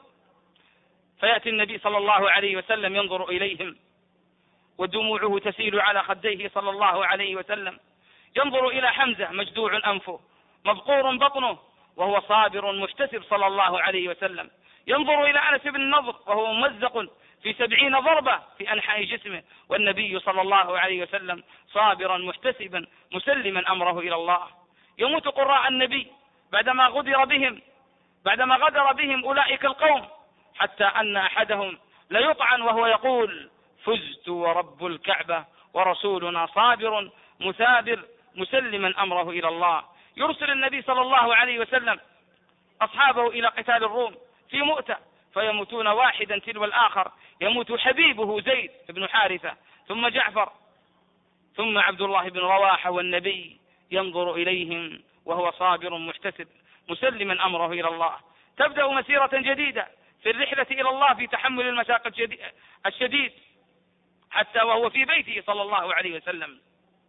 فيأتي النبي صلى الله عليه وسلم ينظر إليهم ودموعه تسيل على خديه صلى الله عليه وسلم. ينظر إلى حمزة مجدوع أنفه مبقور بطنه وهو صابر محتسب صلى الله عليه وسلم. ينظر إلى أنس بن النضر وهو ممزق في 70 ضربة في أنحاء جسمه، والنبي صلى الله عليه وسلم صابرا محتسبا مسلما أمره إلى الله. يموت قراء النبي بعدما غدر بهم أولئك القوم، حتى أن أحدهم ليطعن وهو يقول: فزت ورب الكعبة ورسولنا صابر مثابر مسلما أمره إلى الله. يرسل النبي صلى الله عليه وسلم أصحابه إلى قتال الروم في مؤتة، فيموتون واحدا تلو الآخر. يموت حبيبه زيد بن حارثة، ثم جعفر، ثم عبد الله بن رواحة، والنبي ينظر إليهم وهو صابر محتسب مسلما أمره إلى الله. تبدأ مسيرة جديدة في الرحلة إلى الله في تحمل المشاق الشديد، حتى وهو في بيته صلى الله عليه وسلم.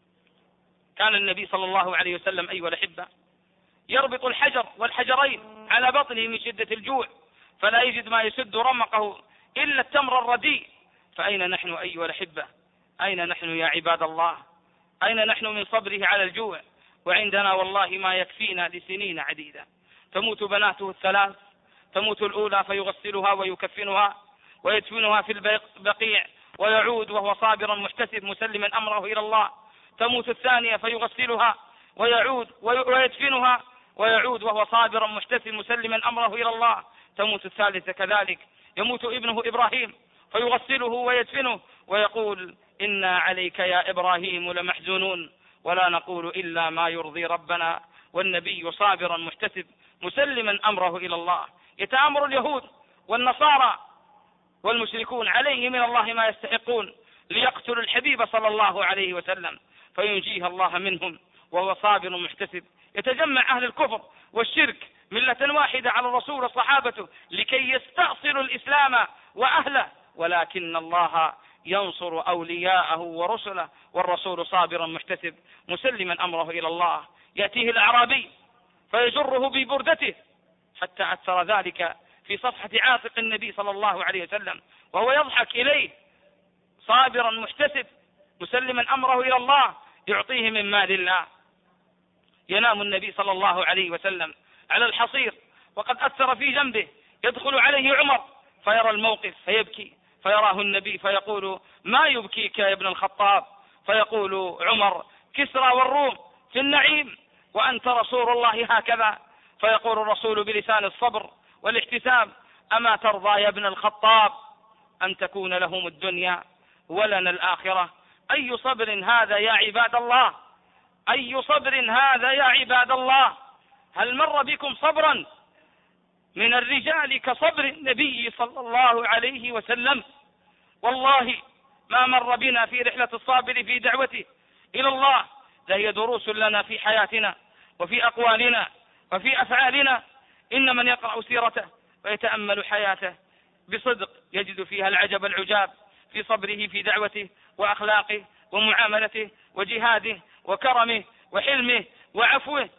كان النبي صلى الله عليه وسلم أيها الأحبة يربط الحجر والحجرين على بطنه من شدة الجوع، فلا يجد ما يسد رمقه إلا التمر الرديء. فأين نحن أيها الأحبة؟ أين نحن يا عباد الله؟ أين نحن من صبره على الجوع؟ وعندنا والله ما يكفينا لسنين عديدة. تموت بناته الثلاث، تموت الأولى فيغسلها ويكفنها ويدفنها في البقيع ويعود وهو صابرا محتسب مسلما أمره إلى الله. تموت الثانية فيغسلها ويعود ويدفنها ويعود وهو صابرا محتسب مسلما أمره إلى الله. تموت الثالثة كذلك. يموت ابنه إبراهيم فيغسله ويدفنه ويقول: إنا عليك يا إبراهيم لمحزونون ولا نقول إلا ما يرضي ربنا. والنبي صابرا محتسب مسلما أمره إلى الله. يتآمر اليهود والنصارى والمشركون عليه من الله ما يستحقون ليقتلوا الحبيب صلى الله عليه وسلم، فينجيه الله منهم وهو صابر محتسب. يتجمع أهل الكفر والشرك ملة واحدة على الرسول وصحابته لكي يستأصلوا الإسلام وأهله، ولكن الله ينصر أولياءه ورسله، والرسول صابرا محتسب مسلما أمره إلى الله. يأتيه الأعرابي فيجره ببردته حتى أثر ذلك في صفحة عاتق النبي صلى الله عليه وسلم، وهو يضحك إليه صابرا محتسب مسلما أمره إلى الله، يعطيه من مال الله. ينام النبي صلى الله عليه وسلم على الحصير وقد أثر في جنبه، يدخل عليه عمر فيرى الموقف فيبكي، فيراه النبي فيقول: ما يبكيك يا ابن الخطاب؟ فيقول عمر: كسرى والروم في النعيم وأنت رسول الله هكذا. فيقول الرسول بلسان الصبر والاحتساب. أما ترضى يا ابن الخطاب أن تكون لهم الدنيا ولنا الآخرة؟ أي صبر هذا يا عباد الله؟ أي صبر هذا يا عباد الله؟ هل مر بكم صبرا من الرجال كصبر النبي صلى الله عليه وسلم؟ والله ما مر بنا في رحلة الصابر في دعوته إلى الله لهي دروس لنا في حياتنا وفي أقوالنا وفي أفعالنا. إن من يقرأ سيرته ويتأمل حياته بصدق يجد فيها العجب العجاب في صبره في دعوته وأخلاقه ومعاملته وجهاده وكرمه وحلمه وعفوه.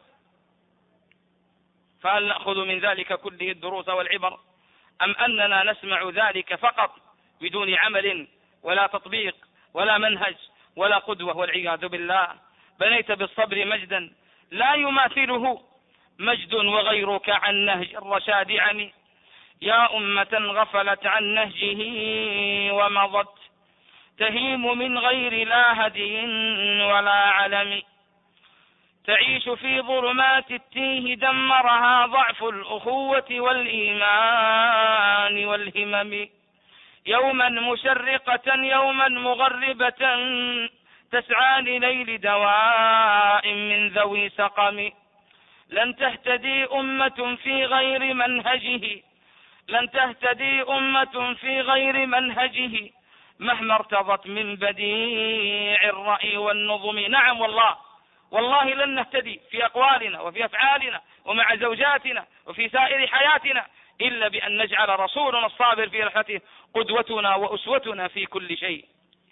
فهل نأخذ من ذلك كله الدروس والعبر، أم أننا نسمع ذلك فقط بدون عمل ولا تطبيق ولا منهج ولا قدوة؟ والعياذ بالله. بنيت بالصبر مجدا لا يماثله مجد وغيرك عن نهج الرشاد عمي. يا أمة غفلت عن نهجه ومضت تهيم من غير لا هدي ولا علم. تعيش في ظلمات التيه دمرها ضعف الأخوة والإيمان والهمم. يوما مشرقة يوما مغربة تسعى لنيل دواء من ذوي سقم. لن تهتدي أمة في غير منهجه، لن تهتدي أمة في غير منهجه مهما ارتضت من بديع الرأي والنظم. نعم والله لن نهتدي في أقوالنا وفي أفعالنا ومع زوجاتنا وفي سائر حياتنا إلا بأن نجعل رسولنا الصابر في رحلته قدوتنا وأسوتنا في كل شيء.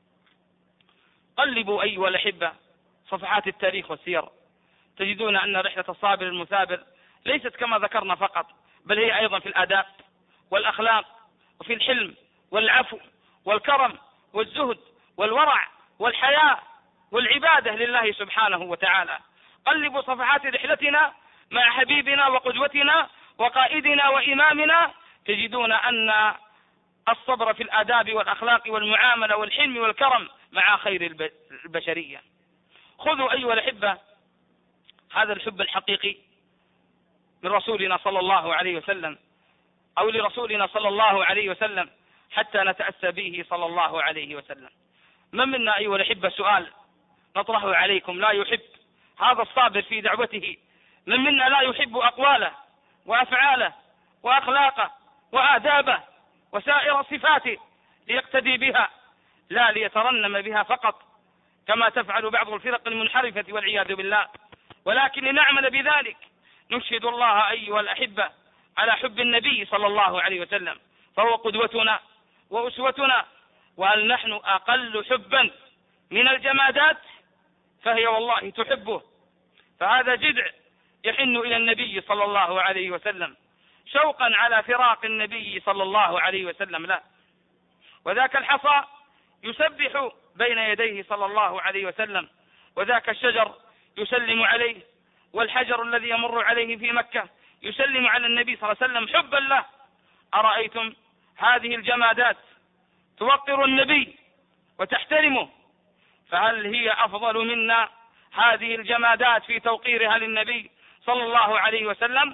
قلبوا أيها الأحبة صفحات التاريخ والسير، تجدون أن رحلة الصابر المثابر ليست كما ذكرنا فقط، بل هي أيضا في الآداب والأخلاق وفي الحلم والعفو والكرم والزهد والورع والحياء والعبادة لله سبحانه وتعالى. قلبوا صفحات رحلتنا مع حبيبنا وقدوتنا وقائدنا وإمامنا، تجدون أن الصبر في الآداب والأخلاق والمعاملة والحلم والكرم مع خير البشرية. خذوا أيها الأحبة هذا الحب الحقيقي من رسولنا صلى الله عليه وسلم أو لرسولنا صلى الله عليه وسلم حتى نتأسى به صلى الله عليه وسلم. من منا أيها الأحبة سؤال نطرحه عليكم لا يحب هذا الصابر في دعوته؟ من منا لا يحب أقواله وأفعاله وأخلاقه وآدابه وسائر صفاته ليقتدي بها لا ليترنم بها فقط كما تفعل بعض الفرق المنحرفة والعياذ بالله، ولكن لنعمل بذلك. نشهد الله أيها الأحبة على حب النبي صلى الله عليه وسلم، فهو قدوتنا وأسوتنا. وهل نحن أقل حبا من الجمادات؟ فهي والله تحبه. فهذا جذع يحن إلى النبي صلى الله عليه وسلم شوقا على فراق النبي صلى الله عليه وسلم لا. وذاك الحصى يسبح بين يديه صلى الله عليه وسلم، وذاك الشجر يسلم عليه، والحجر الذي يمر عليه في مكة يسلم على النبي صلى الله عليه وسلم حبا له. أرأيتم هذه الجمادات توقر النبي وتحترمه، فهل هي أفضل منا هذه الجمادات في توقيرها للنبي صلى الله عليه وسلم،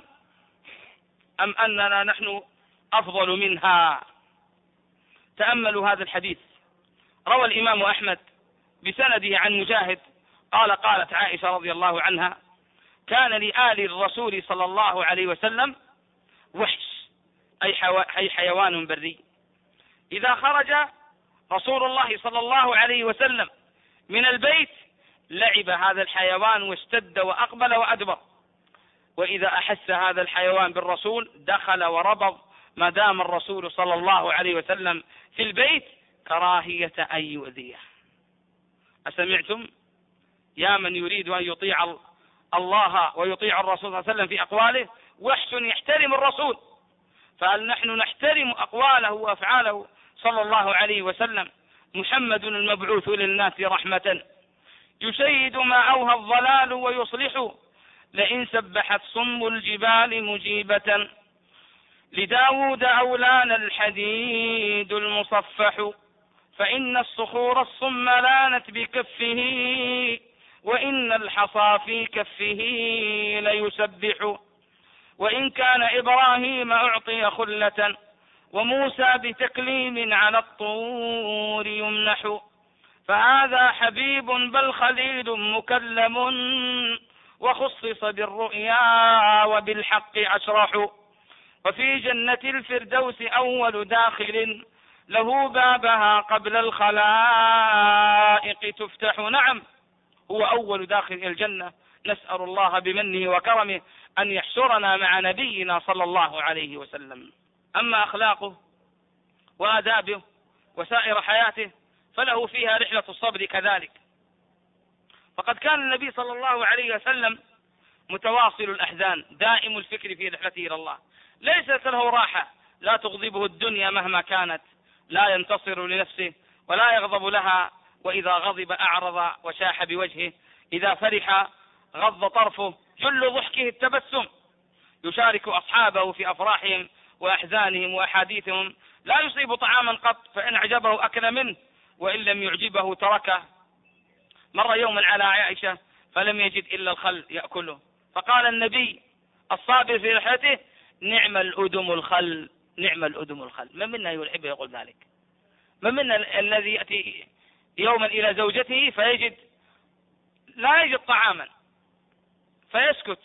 أم أننا نحن أفضل منها؟ تأملوا هذا الحديث. روى الإمام أحمد بسنده عن مجاهد قال قالت عائشة رضي الله عنها: كان لآل الرسول صلى الله عليه وسلم وحش، أي حيوان بري. إذا خرج رسول الله صلى الله عليه وسلم من البيت لعب هذا الحيوان واشتد وأقبل وأدبر، وإذا أحس هذا الحيوان بالرسول دخل وربض ما دام الرسول صلى الله عليه وسلم في البيت كراهية أن يؤذيه. أسمعتم يا من يريد أن يطيع الله ويطيع الرسول صلى الله عليه وسلم في أقواله؟ وحش يحترم الرسول. فهل نحن نحترم أقواله وأفعاله صلى الله عليه وسلم؟ محمد المبعوث للناس رحمة يشيد ما أوهى الضلال ويصلح، لئن سبحت صم الجبال مجيبة لداود أولانا الحديد المصفح، فإن الصخور الصم لانت بكفه وإن الحصى في كفه ليسبح. وإن كان إبراهيم أعطي خلة وموسى بتكليم على الطور يمنح. فهذا حبيب بل خليل مكلم وخصص بالرؤيا وبالحق أشرح. وفي جنة الفردوس أول داخل له بابها قبل الخلائق تفتح. نعم، هو أول داخل الجنة. نسأل الله بمنه وكرمه أن يحشرنا مع نبينا صلى الله عليه وسلم. أما أخلاقه وآدابه وسائر حياته فله فيها رحلة الصبر كذلك. فقد كان النبي صلى الله عليه وسلم متواصل الأحزان، دائم الفكر في رحلته إلى الله، ليست له راحة، لا تغضبه الدنيا مهما كانت، لا ينتصر لنفسه ولا يغضب لها، وإذا غضب أعرض وشاح بوجهه، إذا فرح غض طرفه، جل ضحكه التبسم. يشارك أصحابه في أفراحهم وأحزانهم وأحاديثهم، لا يصيب طعاما قط فإن أعجبه أكل منه وإن لم يعجبه تركه. مر يوما على عائشة فلم يجد إلا الخل يأكله، فقال النبي الصابر في رحلته: نعم الأدم الخل، نعم الأدم الخل. من منا يحب يقول ذلك؟ من منا الذي يأتي يوما إلى زوجته فيجد لا يجد طعاما فيسكت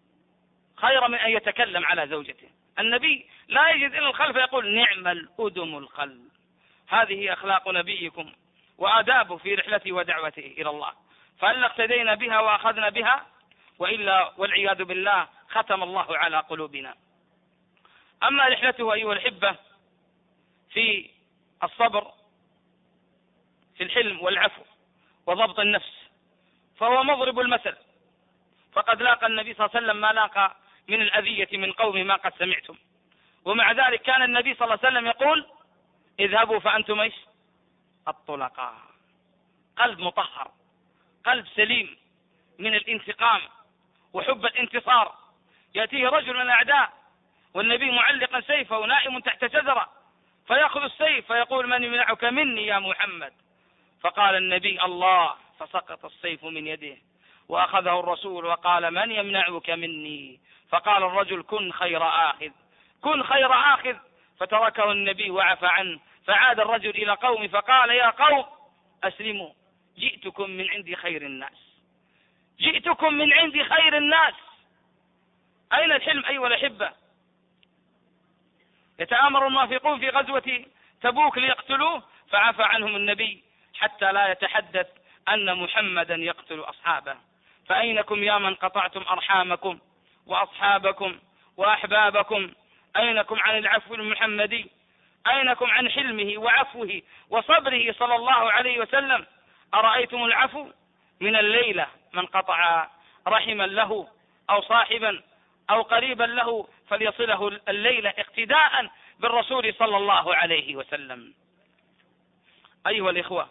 خير من أن يتكلم على زوجته؟ النبي لا يجد إلا الخل فيقول: نعم الأدم الخل. هذه أخلاق نبيكم وآدابه في رحلته ودعوته إلى الله، فهل اقتدينا بها وأخذنا بها؟ وإلا والعياذ بالله ختم الله على قلوبنا. أما رحلته أيها الأحبة في الصبر، في الحلم والعفو وضبط النفس، فهو مضرب المثل. فقد لاقى النبي صلى الله عليه وسلم ما لاقى من الأذية من قوم ما قد سمعتم، ومع ذلك كان النبي صلى الله عليه وسلم يقول: اذهبوا فأنتم ايش؟ الطلقاء. قلب مطهر، قلب سليم من الانتقام وحب الانتصار. يأتيه رجل من الأعداء والنبي معلقا سيفه نائم تحت شجرة، فيأخذ السيف فيقول: من يمنعك مني يا محمد؟ فقال النبي: الله. فسقط السيف من يده وأخذه الرسول وقال: من يمنعك مني؟ فقال الرجل: كن خير آخذ، كن خير آخذ. فتركه النبي وعفى عنه. فعاد الرجل إلى قومه فقال: يا قوم أسلموا، جئتكم من عند خير الناس، جئتكم من عند خير الناس. أين الحلم أيها الأحبة؟ يتآمر المنافقون في غزوة تبوك ليقتلوه فعفى عنهم النبي حتى لا يتحدث أن محمدا يقتل أصحابه. فأينكم يا من قطعتم أرحامكم وأصحابكم وأحبابكم؟ أينكم عن العفو المحمدي؟ أينكم عن حلمه وعفوه وصبره صلى الله عليه وسلم؟ أرأيتم العفو من الليلة من قطع رحما له أو صاحبا أو قريبا له فليصله الليلة اقتداء بالرسول صلى الله عليه وسلم. أيها الإخوة،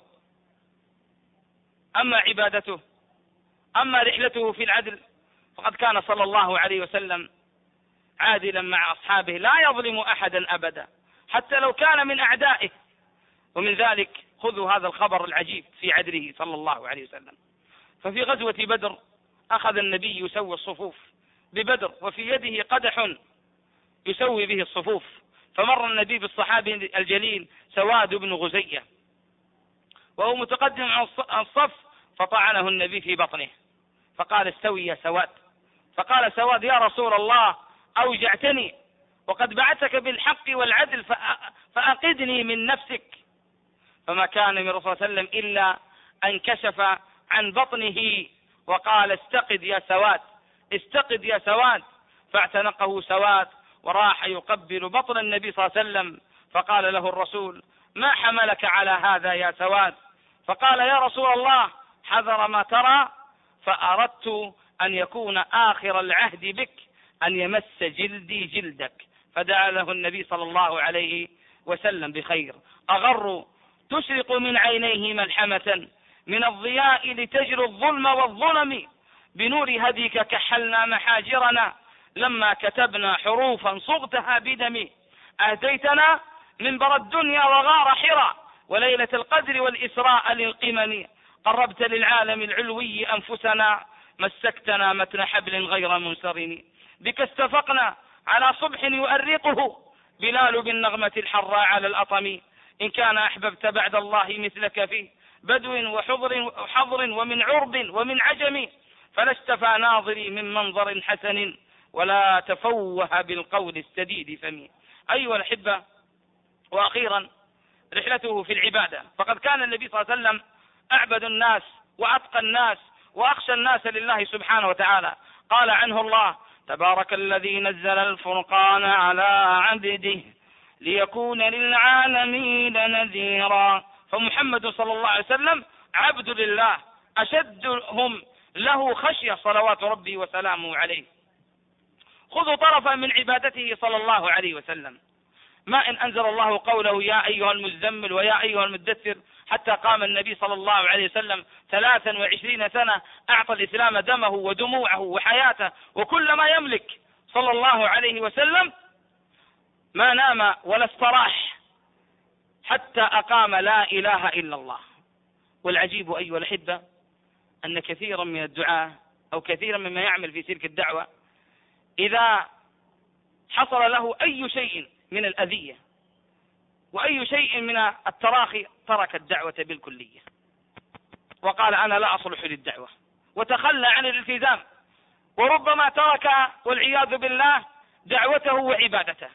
أما عبادته، أما رحلته في العدل، فقد كان صلى الله عليه وسلم عادلا مع أصحابه، لا يظلم أحدا أبدا حتى لو كان من أعدائه. ومن ذلك خذوا هذا الخبر العجيب في عدله صلى الله عليه وسلم. ففي غزوة بدر أخذ النبي يسوي الصفوف ببدر، وفي يده قدح يسوي به الصفوف، فمر النبي بالصحابي الجليل سواد بن غزية وهو متقدم عن الصف، فطعنه النبي في بطنه فقال: استوي يا سواد. فقال سواد: يا رسول الله أوجعتني وقد بعثك بالحق والعدل فأقدني من نفسك. فما كان من الرسول صلى الله عليه وسلم إلا أن كشف عن بطنه وقال: استقد يا سواد، استقد يا سواد. فاعتنقه سواد وراح يقبل بطن النبي صلى الله عليه وسلم. فقال له الرسول: ما حملك على هذا يا سواد؟ فقال: يا رسول الله حذر ما ترى، فأردت أن يكون آخر العهد بك أن يمس جلدي جلدك. فدعا له النبي صلى الله عليه وسلم بخير. أغر تشرق من عينيه ملحمة من الضياء لتجري الظلم والظلم، بنور هديك كحلنا محاجرنا لما كتبنا حروفا صغتها بدم. أهديتنا منبر الدنيا وغار حرى وليلة القدر والإسراء للقمم. قربت للعالم العلوي أنفسنا مسكتنا متن حبل غير منسرم. بك استفقنا على صبح يؤرقه بلال بالنغمة الحراء على الأطم. إن كان أحببت بعد الله مثلك في بدو وحضر ومن عرب ومن عجم، فلا اشتفى ناظري من منظر حسن ولا تفوه بالقول السديد فمي. أيها الأحبة، وأخيرا رحلته في العبادة، فقد كان النبي صلى الله عليه وسلم أعبد الناس وأتقى الناس وأخشى الناس لله سبحانه وتعالى. قال عنه الله: تبارك الذي نزل الفرقان على عبده ليكون للعالمين نذيرا. فمحمد صلى الله عليه وسلم عبد لله أشدهم له خشية صلوات ربي وسلامه عليه. خذوا طرفا من عبادته صلى الله عليه وسلم. ما إن أنزل الله قوله: يا أيها المزمل ويا أيها المدثر، حتى قام النبي صلى الله عليه وسلم 23 سنة أعطى الإسلام دمه ودموعه وحياته وكل ما يملك صلى الله عليه وسلم، ما نام ولا استراح حتى أقام لا إله إلا الله. والعجيب أيها الأحبة أن كثيرا من الدعاة أو كثيرا مما يعمل في سلك الدعوة إذا حصل له أي شيء من الأذية وأي شيء من التراخي ترك الدعوة بالكلية وقال: أنا لا أصلح للدعوة، وتخلى عن الالتزام، وربما ترك والعياذ بالله دعوته وعبادته.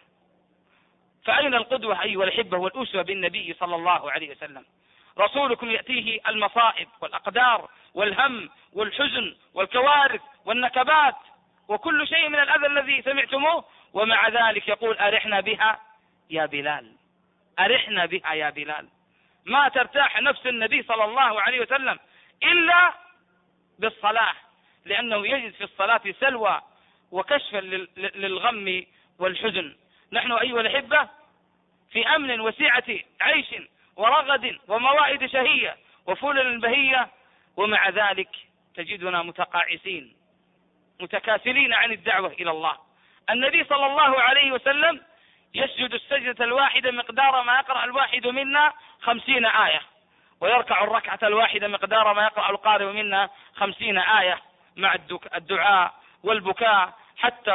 فأين القدوة أيها الأحبة والأسوة بالنبي صلى الله عليه وسلم؟ رسولكم يأتيه المصائب والأقدار والهم والحزن والكوارث والنكبات وكل شيء من الأذى الذي سمعتموه، ومع ذلك يقول: أرحنا بها يا بلال، أرحنا بها يا بلال. ما ترتاح نفس النبي صلى الله عليه وسلم إلا بالصلاة، لأنه يجد في الصلاة سلوى وكشفا للغم والحزن. نحن أيها الأحبة في أمن وسعة عيش ورغد وموائد شهية وفلل بهية، ومع ذلك تجدنا متقاعسين متكاسلين عن الدعوة إلى الله. النبي صلى الله عليه وسلم يسجد السجدة الواحدة مقدار ما يقرأ الواحد منا 50 آية، ويركع الركعة الواحدة مقدار ما يقرأ القارئ منا 50 آية، مع الدعاء والبكاء حتى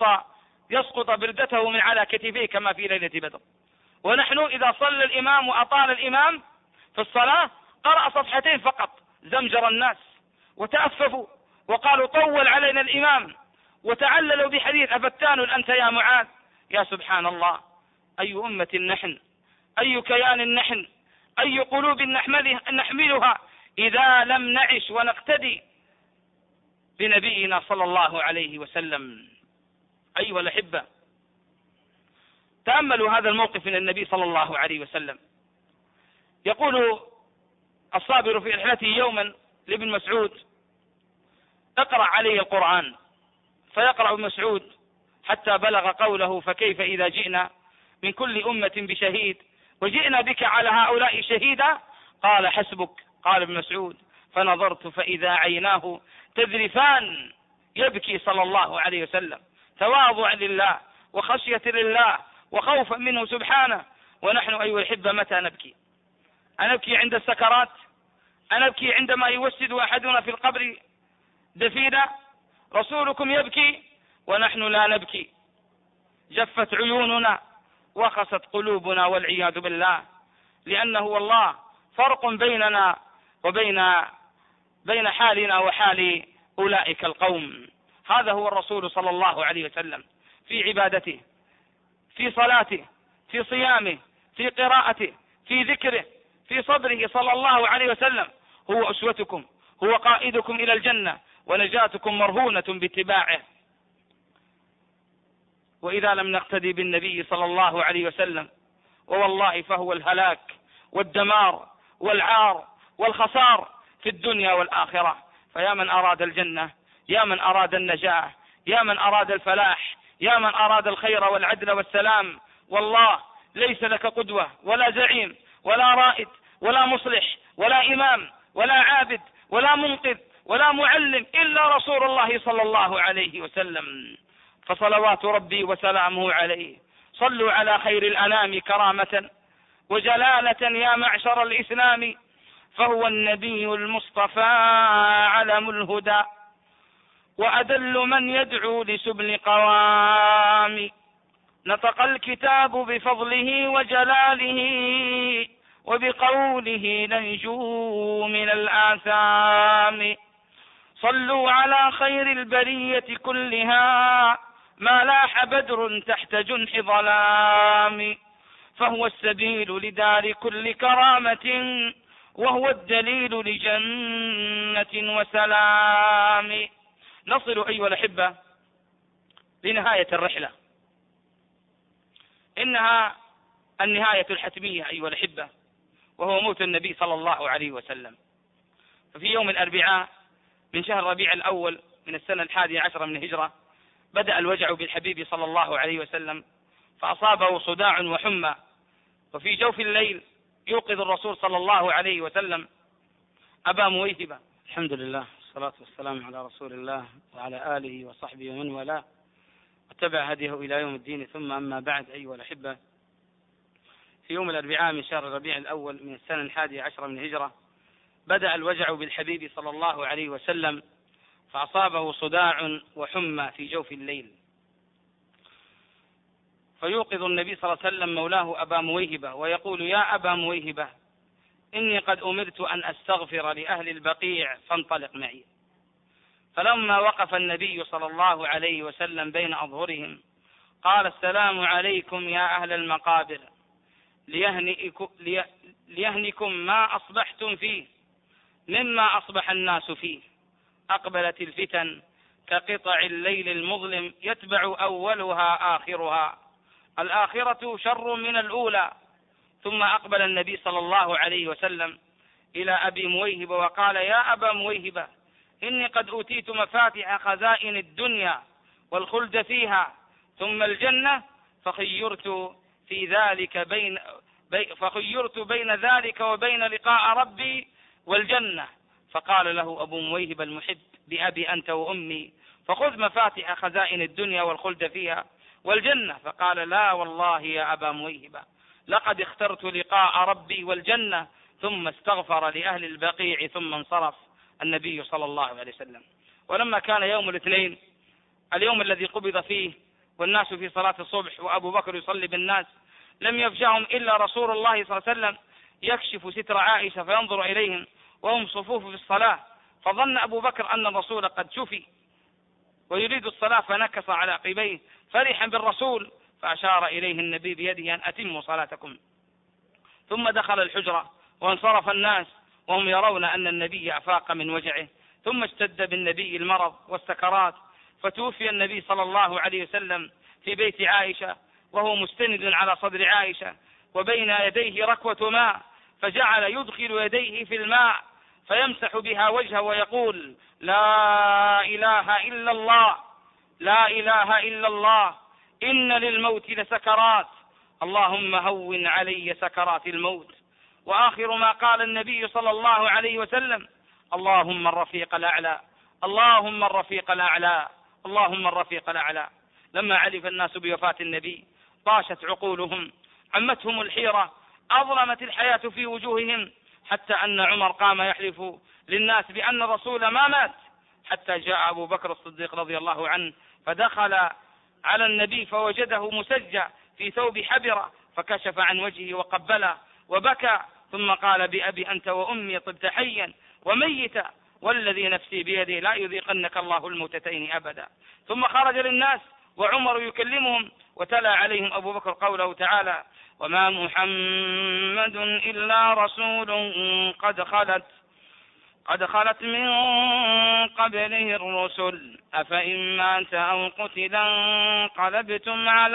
يسقط بردته من على كتفيه كما في ليلة بدر. ونحن إذا صلى الإمام وأطال الإمام في الصلاة قرأ صفحتين فقط، زمجر الناس وتأففوا وقالوا: طول علينا الإمام، وتعللوا بحديث: أفتان أنت يا معاذ. يا سبحان الله، أي أمة نحن، أي كيان نحن، أي قلوب نحملها إذا لم نعش ونقتدي بنبينا صلى الله عليه وسلم. أيها الأحبة، تأملوا هذا الموقف من النبي صلى الله عليه وسلم. يقول الصابر في رحلته يوما لابن مسعود: اقرأ علي القرآن. فيقرأ ابن مسعود حتى بلغ قوله: فكيف إذا جئنا من كل أمة بشهيد وجئنا بك على هؤلاء شهيدا. قال: حسبك. قال ابن مسعود: فنظرت فإذا عيناه تذرفان، يبكي صلى الله عليه وسلم تواضعا لله وخشية لله وخوفا منه سبحانه. ونحن أيها الأحبة متى نبكي؟ أنبكي عند السكرات؟ أنبكي عندما يوسد أحدنا في القبر دفينا؟ رسولكم يبكي ونحن لا نبكي. جفت عيوننا وخست قلوبنا والعياذ بالله، لأنه والله فرق بيننا وبين حالنا وحال أولئك القوم. هذا هو الرسول صلى الله عليه وسلم في عبادته، في صلاته، في صيامه، في قراءته، في ذكره، في صبره صلى الله عليه وسلم. هو أسوتكم، هو قائدكم إلى الجنة، ونجاتكم مرهونة باتباعه. وإذا لم نقتدي بالنبي صلى الله عليه وسلم ووالله فهو الهلاك والدمار والعار والخسار في الدنيا والآخرة. فيا من أراد الجنة، يا من أراد النجاة، يا من أراد الفلاح، يا من أراد الخير والعدل والسلام، والله ليس لك قدوة ولا زعيم ولا رائد ولا مصلح ولا إمام ولا عابد ولا منقذ ولا معلم إلا رسول الله صلى الله عليه وسلم. فصلوات ربي وسلامه عليه. صلوا على خير الأنام كرامة وجلالة يا معشر الإسلام، فهو النبي المصطفى علم الهدى، وأدل من يدعو لسبل قوام. نطق الكتاب بفضله وجلاله وبقوله ننجو من الآثام. صلوا على خير البرية كلها ما لاح بدر تحت جنح ظلام. فهو السبيل لدار كل كرامة وهو الدليل لجنة وسلام. نصل أيها الأحبة لنهاية الرحلة، إنها النهاية الحتمية أيها الأحبة، وهو موت النبي صلى الله عليه وسلم. ففي يوم الأربعاء من شهر ربيع الأول من السنة 11 من الهجرة بدأ الوجع بالحبيب صلى الله عليه وسلم، فأصابه صداع وحمى. وفي جوف الليل يوقظ الرسول صلى الله عليه وسلم أبا مويهبة. الحمد لله والصلاة والسلام على رسول الله وعلى آله وصحبه ومن والاه واتبع هديه إلى يوم الدين. ثم أما بعد أيها الأحبة، في يوم الأربعاء من شهر ربيع الأول من السنة 11 من الهجرة بدأ الوجع بالحبيب صلى الله عليه وسلم، فأصابه صداع وحمى في جوف الليل. فيوقظ النبي صلى الله عليه وسلم مولاه أبا مويهبة ويقول: يا أبا مويهبة، إني قد أمرت أن أستغفر لأهل البقيع فانطلق معي. فلما وقف النبي صلى الله عليه وسلم بين أظهرهم قال: السلام عليكم يا أهل المقابر، ليهنكم ما أصبحتم فيه مما أصبح الناس فيه. أقبلت الفتن كقطع الليل المظلم يتبع أولها آخرها، الآخرة شر من الأولى. ثم أقبل النبي صلى الله عليه وسلم إلى أبي مويهبة وقال: يا أبا مويهبة، إني قد أوتيت مفاتح خزائن الدنيا والخلد فيها ثم الجنة، فخيرت بين ذلك وبين لقاء ربي والجنة. فقال له أبو مويهبة المحب: بأبي أنت وأمي، فخذ مفاتح خزائن الدنيا والخلد فيها والجنة. فقال: لا والله يا أبا مويهبة، لقد اخترت لقاء ربي والجنة. ثم استغفر لأهل البقيع ثم انصرف النبي صلى الله عليه وسلم. ولما كان يوم الاثنين، اليوم الذي قبض فيه والناس في صلاة الصبح وأبو بكر يصلي بالناس، لم يفجعهم إلا رسول الله صلى الله عليه وسلم يكشف ستر عائشة فينظر إليهم وهم صفوف في الصلاة، فظن أبو بكر أن الرسول قد شفي ويريد الصلاة، فنكص على عقبيه فرحا بالرسول، فأشار إليه النبي بيده أن أتموا صلاتكم. ثم دخل الحجرة وانصرف الناس وهم يرون أن النبي أفاق من وجعه. ثم اشتد بالنبي المرض والسكرات، فتوفي النبي صلى الله عليه وسلم في بيت عائشة وهو مستند على صدر عائشة وبين يديه ركوة ماء، فجعل يدخل يديه في الماء فيمسح بها وجهه ويقول: لا إله إلا الله، لا إله إلا الله، إن للموت لسكرات، اللهم هون علي سكرات الموت. وآخر ما قال النبي صلى الله عليه وسلم: اللهم الرفيق الأعلى، اللهم الرفيق الأعلى، اللهم الرفيق الأعلى. لما علف الناس بوفاة النبي طاشت عقولهم، عمتهم الحيرة، أظلمت الحياة في وجوههم، حتى أن عمر قام يحلف للناس بأن الرسول ما مات، حتى جاء أبو بكر الصديق رضي الله عنه فدخل على النبي فوجده مسجى في ثوب حبرة، فكشف عن وجهه وقبله وبكى، ثم قال: بأبي أنت وأمي، طبت حيا وميتا، والذي نفسي بيده لا يذيقنك الله الموتتين أبدا. ثم خرج للناس وعمر يكلمهم، وتلا عليهم أبو بكر قوله تعالى: وما محمد إلا رسول قد خلت من قبله الرسل أفإن مات أو قتل انقلبتم على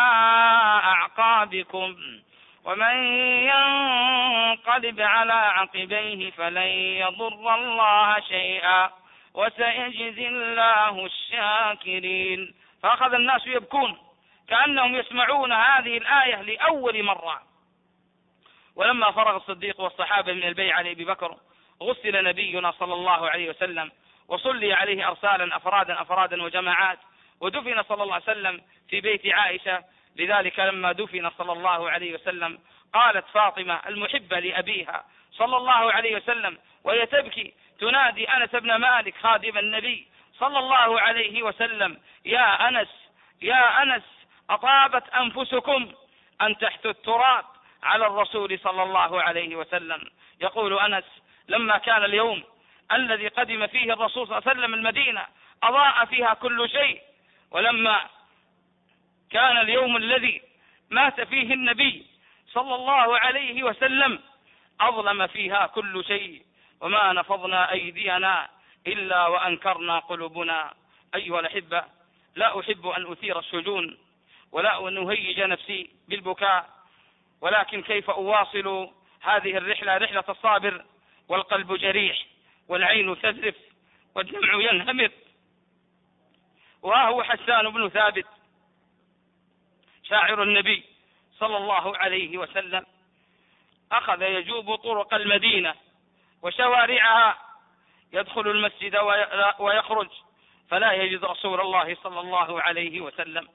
أعقابكم ومن ينقلب على عقبيه فلن يضر الله شيئا وسيجزي الله الشاكرين. فأخذ الناس يبكون كأنهم يسمعون هذه الآية لأول مرة. ولما فرغ الصديق والصحابة من البيعة لأبي بكر غسل نبينا صلى الله عليه وسلم وصلي عليه أرسالا أفرادا وجماعات، ودفن صلى الله عليه وسلم في بيت عائشة. لذلك لما دفن صلى الله عليه وسلم قالت فاطمة المحبة لأبيها صلى الله عليه وسلم وهي تبكي تنادي أنس بن مالك خادم النبي صلى الله عليه وسلم: يا أنس يا أنس أطابت أنفسكم أن تحثوا التراب على الرسول صلى الله عليه وسلم. يقول أنس: لما كان اليوم الذي قدم فيه الرسول صلى الله عليه وسلم المدينة أضاء فيها كل شيء، ولما كان اليوم الذي مات فيه النبي صلى الله عليه وسلم أظلم فيها كل شيء، وما نفضنا أيدينا إلا وأنكرنا قلوبنا. أيها الأحبة، لا أحب أن أثير الشجون ولا أن أهيج نفسي بالبكاء، ولكن كيف أواصل هذه الرحلة، رحلة الصابر والقلب جريح والعين تذرف والدمع ينهمر. وهو حسان بن ثابت شاعر النبي صلى الله عليه وسلم أخذ يجوب طرق المدينة وشوارعها، يدخل المسجد ويخرج فلا يجد رسول الله صلى الله عليه وسلم،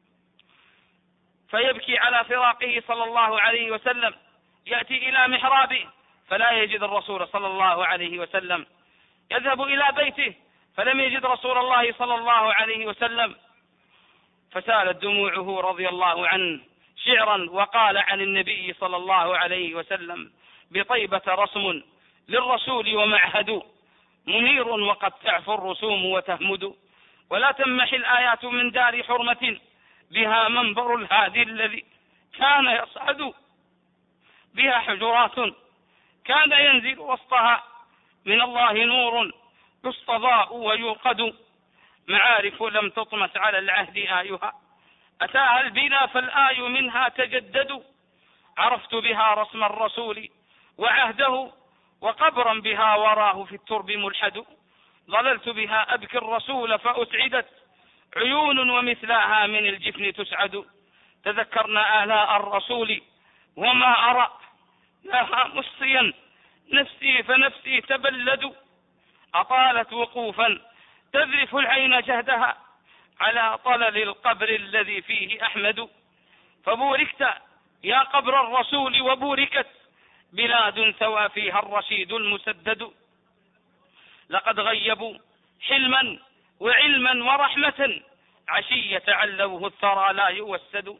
فيبكي على فراقه صلى الله عليه وسلم. يأتي إلى محرابه فلا يجد الرسول صلى الله عليه وسلم، يذهب إلى بيته فلم يجد رسول الله صلى الله عليه وسلم، فسالت دموعه رضي الله عنه شعرا وقال عن النبي صلى الله عليه وسلم: بطيبة رسم للرسول ومعهد، منير وقد تعفو الرسوم وتهمد، ولا تمح الآيات من دار حرمة، بها منبر الهادي الذي كان يصعد، بها حجرات كان ينزل وسطها من الله نور يستضاء ويوقد، معارف لم تطمس على العهد آيها، أتاها البلا فالآي منها تجدد، عرفت بها رسم الرسول وعهده، وقبرا بها وراه في الترب ملحد، ظللت بها أبكي الرسول فأسعدت عيون ومثلها من الجفن تسعد، تذكرنا آلاء الرسول وما أرى لها مصيا، نفسي فنفسي تبلد، أطالت وقوفا تذرف العين جهدها على طلل القبر الذي فيه أحمد، فبوركت يا قبر الرسول وبوركت بلاد ثوى فيها الرشيد المسدد، لقد غيبوا حلما وعلما ورحمة، عشية علوه الثرى لا يوسد،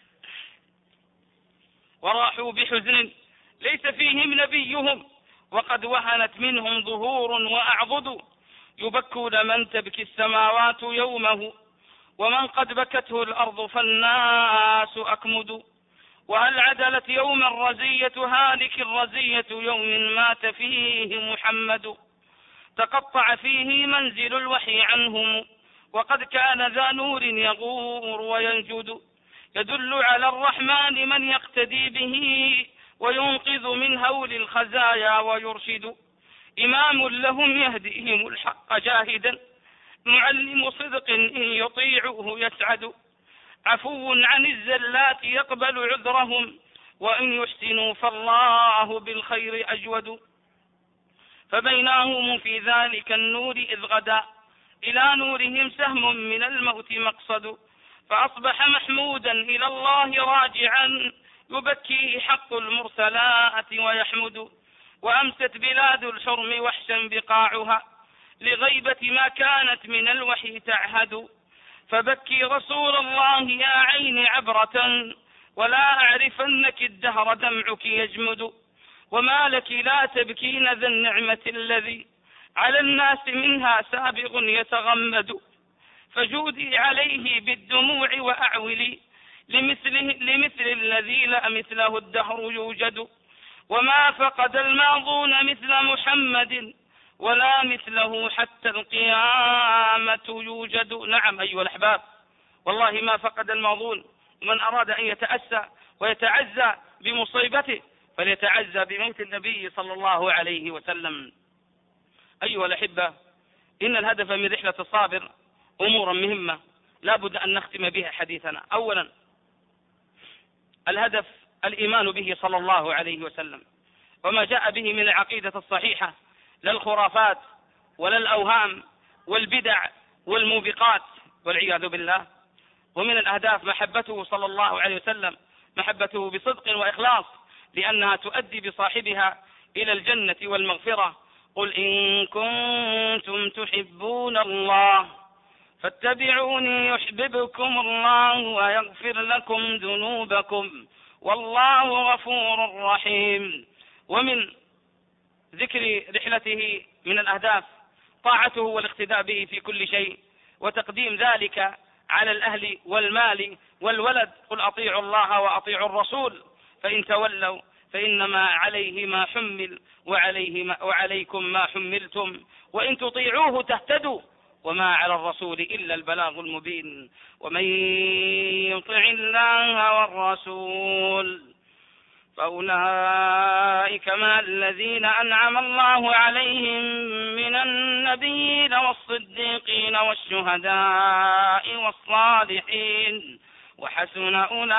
وراحوا بحزن ليس فيهم نبيهم، وقد وهنت منهم ظهور وأعضد، يبكون من تبكي السماوات يومه، ومن قد بكته الأرض فالناس أكمد، وهل عدلت يوم الرزية هالك الرزية يوم مات فيه محمد، تقطع فيه منزل الوحي عنهم، وقد كان ذا نور يغور وينجد، يدل على الرحمن من يقتدي به، وينقذ من هول الخزايا ويرشد، إمام لهم يهديهم الحق جاهدا، معلم صدق إن يطيعوه يسعد، عفو عن الزلات يقبل عذرهم، وإن يحسنوا فالله بالخير أجود، فبينهم في ذلك النور إذ غدا إلى نورهم سهم من الموت مقصد، فأصبح محمودا إلى الله راجعا، يبكيه حق المرسلات ويحمد، وأمست بلاد الحرم وحشا بقاعها، لغيبة ما كانت من الوحي تعهد، فبكي رسول الله يا عين عبرة، ولا أعرفنك الدهر دمعك يجمد، وما لك لا تبكين ذا النعمة الذي على الناس منها سابغ يتغمد، فجودي عليه بالدموع وأعولي لمثل الذي لا مثله الدهر يوجد، وما فقد الماضون مثل محمد، ولا مثله حتى القيامة يوجد. نعم أيها الأحباب، والله ما فقد الماضون، من أراد أن يتأسى ويتعزى بمصيبته فليتعزى بموت النبي صلى الله عليه وسلم. أيها الأحبة، إن الهدف من رحلة الصابر أمورا مهمة لا بد أن نختم بها حديثنا. أولا الهدف الإيمان به صلى الله عليه وسلم وما جاء به من العقيدة الصحيحة، لا الخرافات ولا الأوهام والبدع والموبقات والعياذ بالله. ومن الأهداف محبته صلى الله عليه وسلم، محبته بصدق وإخلاص، لأنها تؤدي بصاحبها إلى الجنة والمغفرة قل إن كنتم تحبون الله فاتبعوني يحببكم الله ويغفر لكم ذنوبكم والله غفور رحيم. ومن ذكر رحلته من الأهداف طاعته والاقتداء به في كل شيء، وتقديم ذلك على الأهل والمال والولد. قل أطيعوا الله وأطيعوا الرسول فإن تولوا فإنما عليه ما حمل وعليكم ما حملتم وإن تطيعوه تهتدوا وما على الرسول إلا البلاغ المبين. ومن يطع الله والرسول فأولئك مع الذين أنعم الله عليهم من النبيين والصديقين والشهداء والصالحين وحسن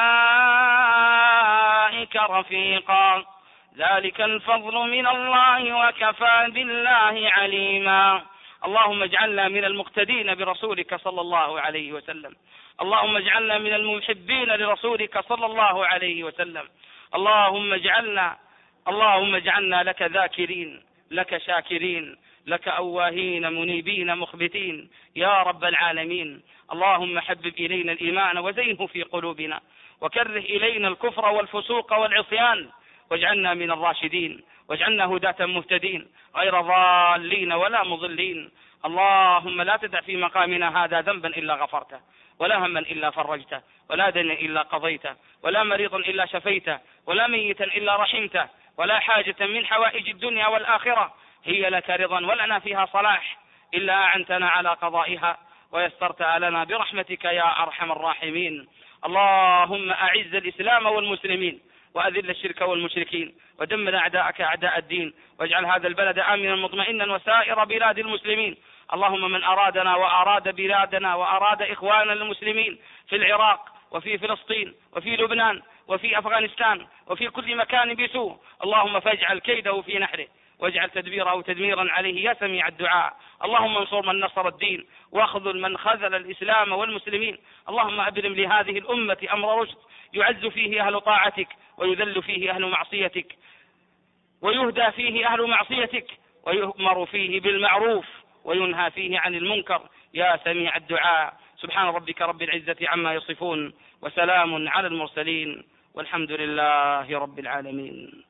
أولئك رفيقا. ذلك الفضل من الله وكفى بالله عليما. اللهم اجعلنا من المقتدين برسولك صلى الله عليه وسلم. اللهم اجعلنا من المحبين لرسولك صلى الله عليه وسلم. اللهم اجعلنا لك ذاكرين، لك شاكرين، لك أواهين منيبين مخبتين يا رب العالمين. اللهم حبب إلينا الإيمان وزينه في قلوبنا، وكره إلينا الكفر والفسوق والعصيان، واجعلنا من الراشدين، واجعلنا هداة مهتدين غير ضالين ولا مضلين. اللهم لا تدع في مقامنا هذا ذنبا إلا غفرته، ولا هما إلا فرجته، ولا دينا إلا قضيته، ولا مريضا إلا شفيته، ولا ميتا إلا رحمته، ولا حاجة من حوائج الدنيا والآخرة هي لك رضا ولنا فيها صلاح إلا أعنتنا على قضائها ويسرتها لنا برحمتك يا أرحم الراحمين. اللهم أعز الإسلام والمسلمين وأذل الشرك والمشركين ودمر أعداءك أعداء الدين، واجعل هذا البلد آمنا مطمئنا وسائر بلاد المسلمين. اللهم من أرادنا وأراد بلادنا وأراد إخواننا المسلمين في العراق وفي فلسطين وفي لبنان وفي أفغانستان وفي كل مكان بسوء، اللهم فاجعل كيده في نحره واجعل تدبيره تدميرا عليه يا سميع الدعاء. اللهم انصر من نصر الدين واخذل من خذل الإسلام والمسلمين. اللهم أبرم لهذه الأمة أمر رشد يعز فيه أهل طاعتك ويذل فيه أهل معصيتك، ويهدى فيه أهل معصيتك، ويؤمر فيه بالمعروف وينهى فيه عن المنكر يا سميع الدعاء. سبحان ربك رب العزة عما يصفون وسلام على المرسلين والحمد لله رب العالمين.